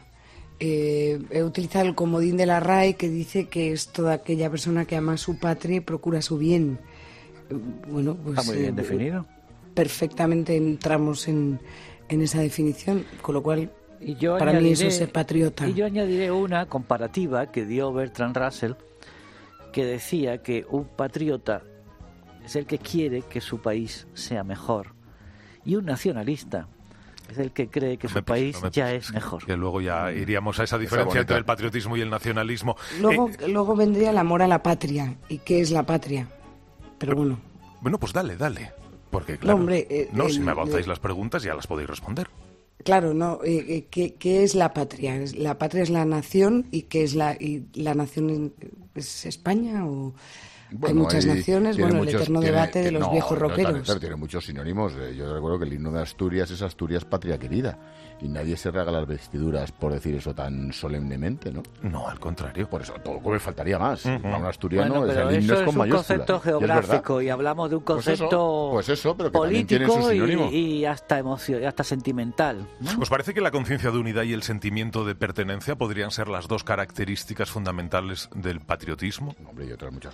he utilizado el comodín de la RAE que dice que es toda aquella persona que ama a su patria y procura su bien. Bueno, pues... Está muy bien definido. Perfectamente entramos en esa definición, con lo cual para mí eso es ser patriota. Y yo añadiré una comparativa que dio Bertrand Russell, que decía que un patriota es el que quiere que su país sea mejor y un nacionalista es el que cree que su país ya es mejor. Que luego ya iríamos a esa diferencia entre el patriotismo y el nacionalismo. Luego vendría el amor a la patria. ¿Y qué es la patria? Pero bueno. Bueno, pues dale. Porque claro, si me avanzáis las preguntas ya las podéis responder. Claro, no. ¿Qué es la patria? ¿La patria es la nación? ¿Y qué es la nación? ¿Es España o...? Hay muchas naciones, el eterno debate de los viejos rockeros. Claro, tiene muchos sinónimos. Yo recuerdo que el himno de Asturias es Asturias, patria querida. Y nadie se regala las vestiduras por decir eso tan solemnemente, ¿no? No, al contrario. Por eso, todo me faltaría más. Para un asturiano, bueno, el himno es con mayúsculas. Es un concepto geográfico y hablamos de un concepto pero que político y hasta emocional, hasta sentimental, ¿no? ¿Os parece que la conciencia de unidad y el sentimiento de pertenencia podrían ser las dos características fundamentales del patriotismo? Hombre, y otras muchas cosas. Del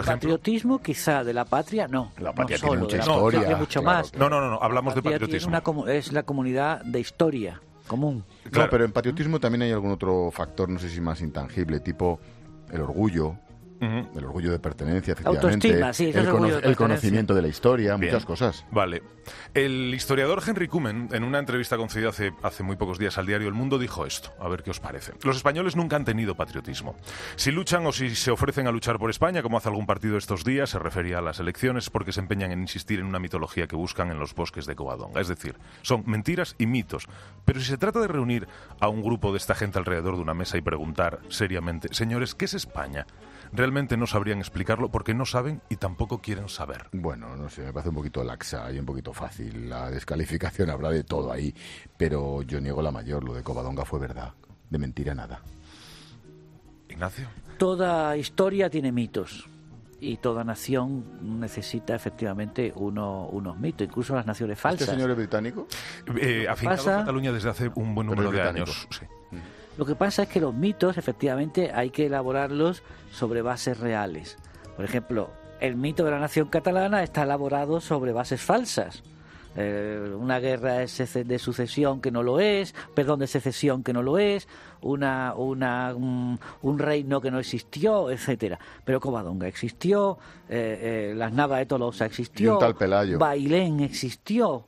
patriotismo, quizá, de la patria, no. La patria no tiene solo, mucha historia. Tiene mucho más. No, hablamos de patriotismo. Es la comunidad de historia común. Claro. No, pero en patriotismo también hay algún otro factor, no sé si más intangible, tipo el orgullo. El orgullo de pertenencia, efectivamente. Autoestima, sí, el conocimiento de la historia, bien, muchas cosas. Vale. El historiador Henry Koeman, en una entrevista concedida hace muy pocos días al diario El Mundo, dijo esto. A ver qué os parece. Los españoles nunca han tenido patriotismo. Si luchan o si se ofrecen a luchar por España, como hace algún partido estos días, se refería a las elecciones, porque se empeñan en insistir en una mitología que buscan en los bosques de Covadonga. Es decir, son mentiras y mitos. Pero si se trata de reunir a un grupo de esta gente alrededor de una mesa y preguntar seriamente, señores, ¿qué es España?, realmente no sabrían explicarlo porque no saben y tampoco quieren saber. Bueno, no sé, me parece un poquito laxa y un poquito fácil. La descalificación habrá de todo ahí, pero yo niego la mayor. Lo de Covadonga fue verdad, de mentira nada. Ignacio. Toda historia tiene mitos y toda nación necesita efectivamente unos mitos, incluso las naciones falsas. ¿Este señor es británico? Afincado en Cataluña desde hace un buen número de años. Sí. Lo que pasa es que los mitos, efectivamente, hay que elaborarlos sobre bases reales. Por ejemplo, el mito de la nación catalana está elaborado sobre bases falsas. Una guerra de sucesión que no lo es, de secesión que no lo es, un reino que no existió, etcétera. Pero Covadonga existió, las Navas de Tolosa existió, y un tal Pelayo. Bailén existió,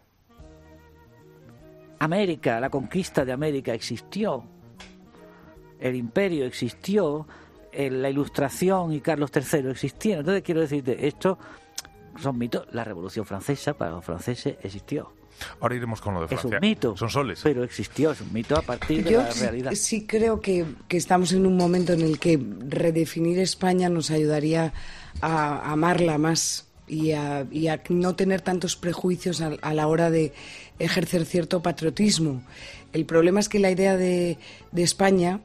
América, la conquista de América existió. El imperio existió, la Ilustración y Carlos III existieron. Entonces quiero decirte, esto son mitos. La Revolución Francesa para los franceses existió. Ahora iremos con lo de Francia. Es un mito. Son soles. Pero existió, es un mito a partir de la realidad. Sí creo que estamos en un momento en el que redefinir España nos ayudaría a amarla más y a no tener tantos prejuicios a la hora de ejercer cierto patriotismo. El problema es que la idea de España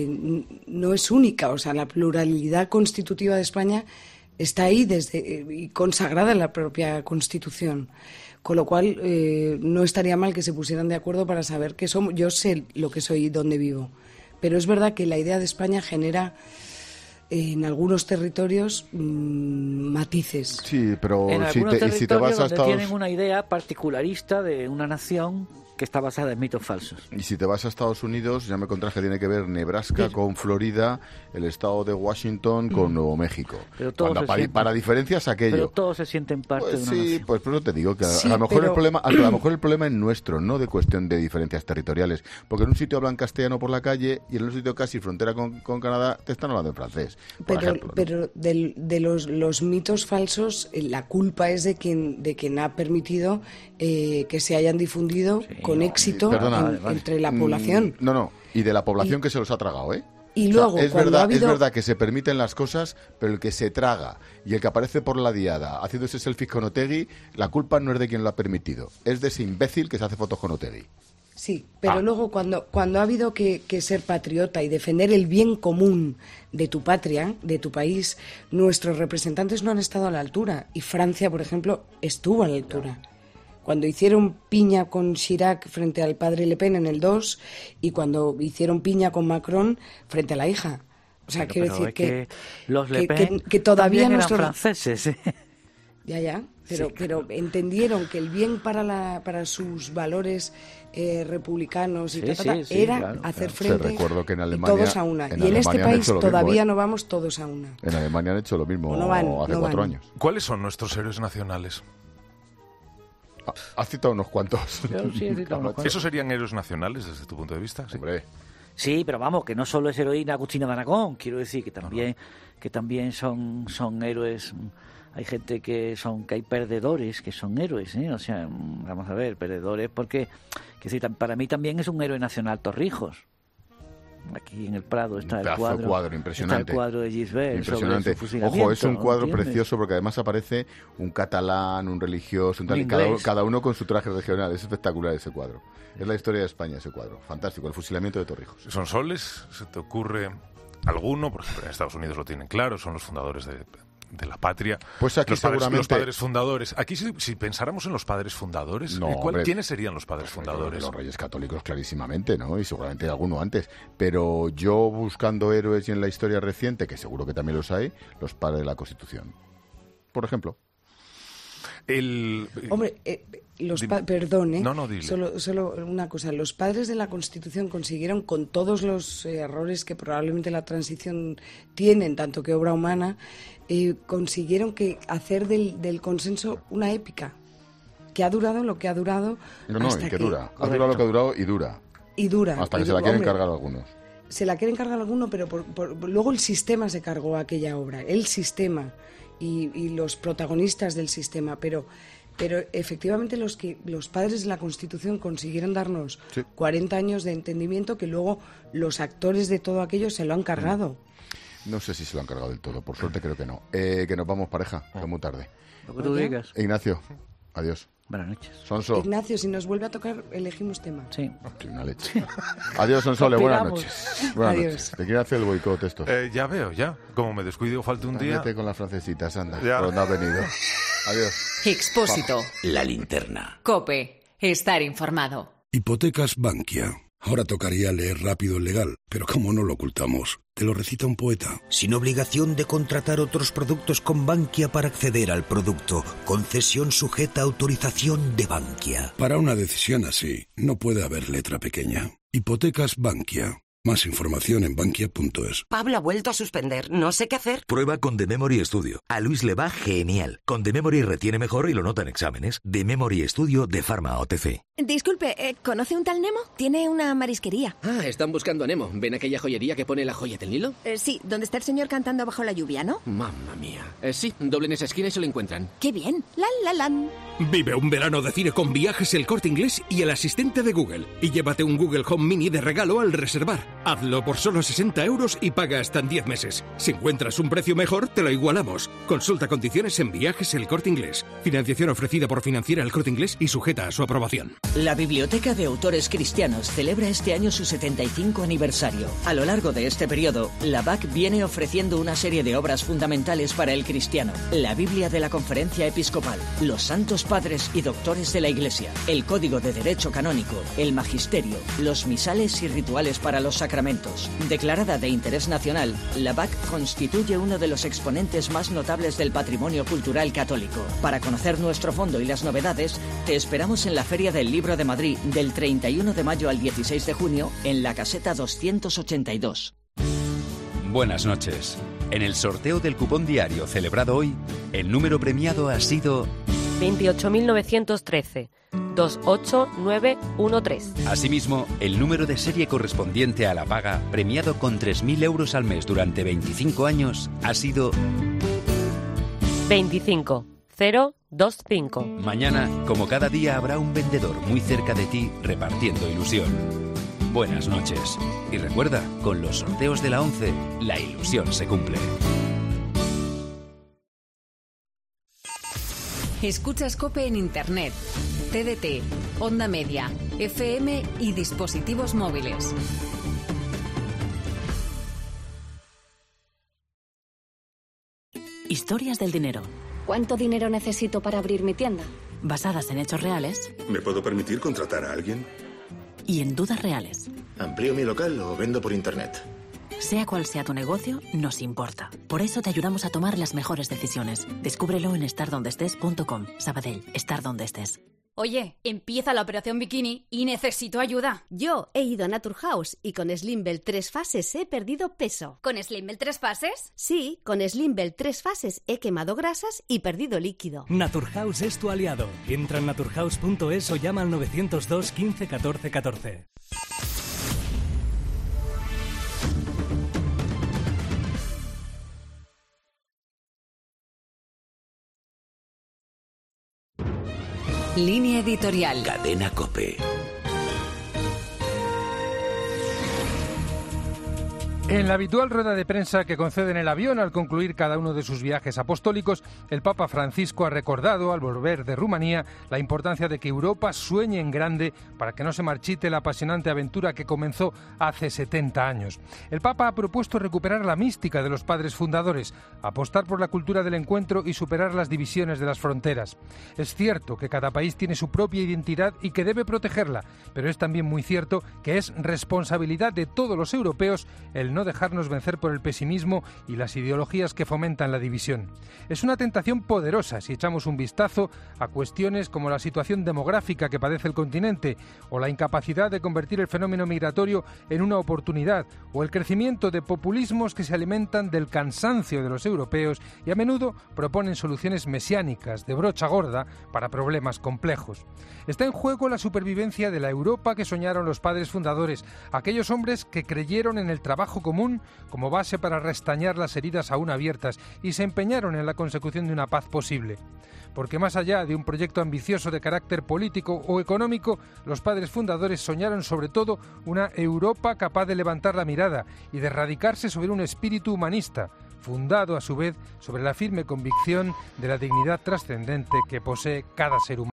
no es única, o sea, la pluralidad constitutiva de España está ahí y consagrada en la propia Constitución, con lo cual no estaría mal que se pusieran de acuerdo para saber qué somos. Yo sé lo que soy y dónde vivo, pero es verdad que la idea de España genera en algunos territorios matices. Sí, pero en algunos territorios donde tienen una idea particularista de una nación que está basada en mitos falsos. Y si te vas a Estados Unidos, ya me contarás que tiene que ver Nebraska con Florida, el estado de Washington con Nuevo México. Pero para diferencias aquello. Pero todos se sienten parte de una nación. Sí, pues por eso te digo que a lo mejor el problema es nuestro, no de cuestión de diferencias territoriales. Porque en un sitio hablan castellano por la calle y en otro sitio casi frontera con Canadá te están hablando en francés. Pero de los mitos falsos, la culpa es de quien ha permitido que se hayan difundido con éxito entre la población. Y de la población que se los ha tragado, ¿eh? Y luego, es verdad que se permiten las cosas, pero el que se traga y el que aparece por la diada haciéndose selfies con Otegi, la culpa no es de quien lo ha permitido, es de ese imbécil que se hace fotos con Otegi. Sí, pero luego cuando ha habido que ser patriota y defender el bien común de tu patria, de tu país, nuestros representantes no han estado a la altura. Y Francia, por ejemplo, estuvo a la altura. Cuando hicieron piña con Chirac frente al padre Le Pen en el 2 y cuando hicieron piña con Macron frente a la hija. O sea, quiero decir que los Le Pen que todavía eran franceses. Ya, pero entendieron que el bien para sus valores republicanos y era hacer frente recuerdo que en Alemania, todos a una. Y en este país todavía no vamos todos a una. En Alemania han hecho lo mismo hace 4 años. ¿Cuáles son nuestros héroes nacionales? Has citado unos cuantos. ¿Esos serían héroes nacionales desde tu punto de vista? Sí. Hombre. Sí, pero vamos, que no solo es heroína Agustina de Aragón, quiero decir que también son héroes. Hay gente que hay perdedores que son héroes, ¿eh? O sea, vamos a ver, perdedores porque para mí también es un héroe nacional Torrijos. Aquí en el Prado está el cuadro impresionante. Está el cuadro de Gisbert. Impresionante. Ojo, es un cuadro precioso porque además aparece un catalán, un religioso, cada uno con su traje regional. Es espectacular ese cuadro. Es la historia de España ese cuadro. Fantástico, el fusilamiento de Torrijos. ¿Son soles? ¿Se te ocurre alguno? Por ejemplo, en Estados Unidos lo tienen claro, son los fundadores la patria. Pues aquí seguramente los padres fundadores. Aquí si pensáramos en los padres fundadores, ¿quiénes serían los padres fundadores? Los Reyes Católicos clarísimamente, ¿no? Y seguramente alguno antes. Pero yo buscando héroes y en la historia reciente, que seguro que también los hay, los padres de la Constitución. Por ejemplo. Hombre, perdón, No, dile. Solo una cosa. Los padres de la Constitución consiguieron, con todos los errores que probablemente la transición tienen, tanto que obra humana, consiguieron hacer del consenso una épica, que ha durado lo que ha durado. Hasta que dura. Ha durado lo que ha durado y dura. Y dura. Hasta que se la quieren cargar algunos. Se la quieren cargar algunos, pero luego el sistema se cargó aquella obra. El sistema. Y los protagonistas del sistema, pero efectivamente los padres de la Constitución consiguieron darnos 40 años de entendimiento que luego los actores de todo aquello se lo han cargado. No sé si se lo han cargado del todo, por suerte creo que no. Que nos vamos, pareja, que es muy tarde. Lo que tú digas. Ignacio, adiós. Buenas noches. Sonso. Ignacio, si nos vuelve a tocar, elegimos tema. Sí. Una leche. Adiós, Sonsole, buenas noches. Buenas noches. ¿Te quiere hacer el boicot esto? Ya veo, ya. Como me descuido, falta un día. Vete con las francesitas, anda. Ya. Pero no ha venido. Adiós. Expósito. La linterna. COPE. Estar informado. Hipotecas Bankia. Ahora tocaría leer rápido el legal, pero ¿cómo no lo ocultamos? Te lo recita un poeta. Sin obligación de contratar otros productos con Bankia para acceder al producto. Concesión sujeta a autorización de Bankia. Para una decisión así, no puede haber letra pequeña. Hipotecas Bankia. Más información en bankia.es. Pablo ha vuelto a suspender. No sé qué hacer. Prueba con The Memory Studio. A Luis le va genial. Con The Memory retiene mejor y lo nota en exámenes. The Memory Studio de Pharma OTC. Disculpe, ¿conoce un tal Nemo? Tiene una marisquería. Ah, están buscando a Nemo. ¿Ven aquella joyería que pone la joya del Nilo? Sí, donde está el señor cantando bajo la lluvia, ¿no? Mamma mía. Sí, doblen esa esquina y se lo encuentran. ¡Qué bien! ¡Lan! Vive un verano de cine con Viajes El Corte Inglés y el asistente de Google. Y llévate un Google Home Mini de regalo al reservar. Hazlo por solo 60 euros y paga hasta en 10 meses. Si encuentras un precio mejor, te lo igualamos. Consulta condiciones en Viajes El Corte Inglés. Financiación ofrecida por Financiera El Corte Inglés y sujeta a su aprobación. La Biblioteca de Autores Cristianos celebra este año su 75 aniversario. A lo largo de este periodo, la BAC viene ofreciendo una serie de obras fundamentales para el cristiano. La Biblia de la Conferencia Episcopal, los Santos Padres y Doctores de la Iglesia, el Código de Derecho Canónico, el Magisterio, los misales y rituales para los sacramentos. Declarada de interés nacional, la BAC constituye uno de los exponentes más notables del patrimonio cultural católico. Para conocer nuestro fondo y las novedades, te esperamos en la Feria del Libro de Madrid del 31 de mayo al 16 de junio en la caseta 282. Buenas noches. En el sorteo del cupón diario celebrado hoy, el número premiado ha sido 28.913. 28913. Asimismo, el número de serie correspondiente a la paga, premiado con 3.000 euros al mes durante 25 años, ha sido 25025. Mañana, como cada día, habrá un vendedor muy cerca de ti repartiendo ilusión. Buenas noches. Y recuerda, con los sorteos de la 11, la ilusión se cumple. Escuchas COPE en Internet, TDT, Onda Media, FM y dispositivos móviles. Historias del dinero. ¿Cuánto dinero necesito para abrir mi tienda? Basadas en hechos reales. ¿Me puedo permitir contratar a alguien? Y en dudas reales. ¿Amplío mi local o vendo por Internet? Sea cual sea tu negocio, nos importa. Por eso te ayudamos a tomar las mejores decisiones. Descúbrelo en estardondestes.com. Sabadell, estar donde estés. Oye, empieza la operación bikini y necesito ayuda. Yo he ido a Naturhaus y con Slimbell 3 fases he perdido peso. ¿Con Slimbell 3 fases? Sí, con Slimbell 3 fases he quemado grasas y perdido líquido. Naturhaus es tu aliado. Entra en naturhaus.es o llama al 902 15 14 14. Línea editorial. Cadena COPE. En la habitual rueda de prensa que concede en el avión al concluir cada uno de sus viajes apostólicos, el Papa Francisco ha recordado, al volver de Rumanía, la importancia de que Europa sueñe en grande para que no se marchite la apasionante aventura que comenzó hace 70 años. El Papa ha propuesto recuperar la mística de los padres fundadores, apostar por la cultura del encuentro y superar las divisiones de las fronteras. Es cierto que cada país tiene su propia identidad y que debe protegerla, pero es también muy cierto que es responsabilidad de todos los europeos el no dejarnos vencer por el pesimismo y las ideologías que fomentan la división. Es una tentación poderosa si echamos un vistazo a cuestiones como la situación demográfica que padece el continente, o la incapacidad de convertir el fenómeno migratorio en una oportunidad, o el crecimiento de populismos que se alimentan del cansancio de los europeos y a menudo proponen soluciones mesiánicas de brocha gorda para problemas complejos. Está en juego la supervivencia de la Europa que soñaron los padres fundadores, aquellos hombres que creyeron en el trabajo común como base para restañar las heridas aún abiertas y se empeñaron en la consecución de una paz posible. Porque más allá de un proyecto ambicioso de carácter político o económico, los padres fundadores soñaron sobre todo una Europa capaz de levantar la mirada y de radicarse sobre un espíritu humanista, fundado a su vez sobre la firme convicción de la dignidad trascendente que posee cada ser humano.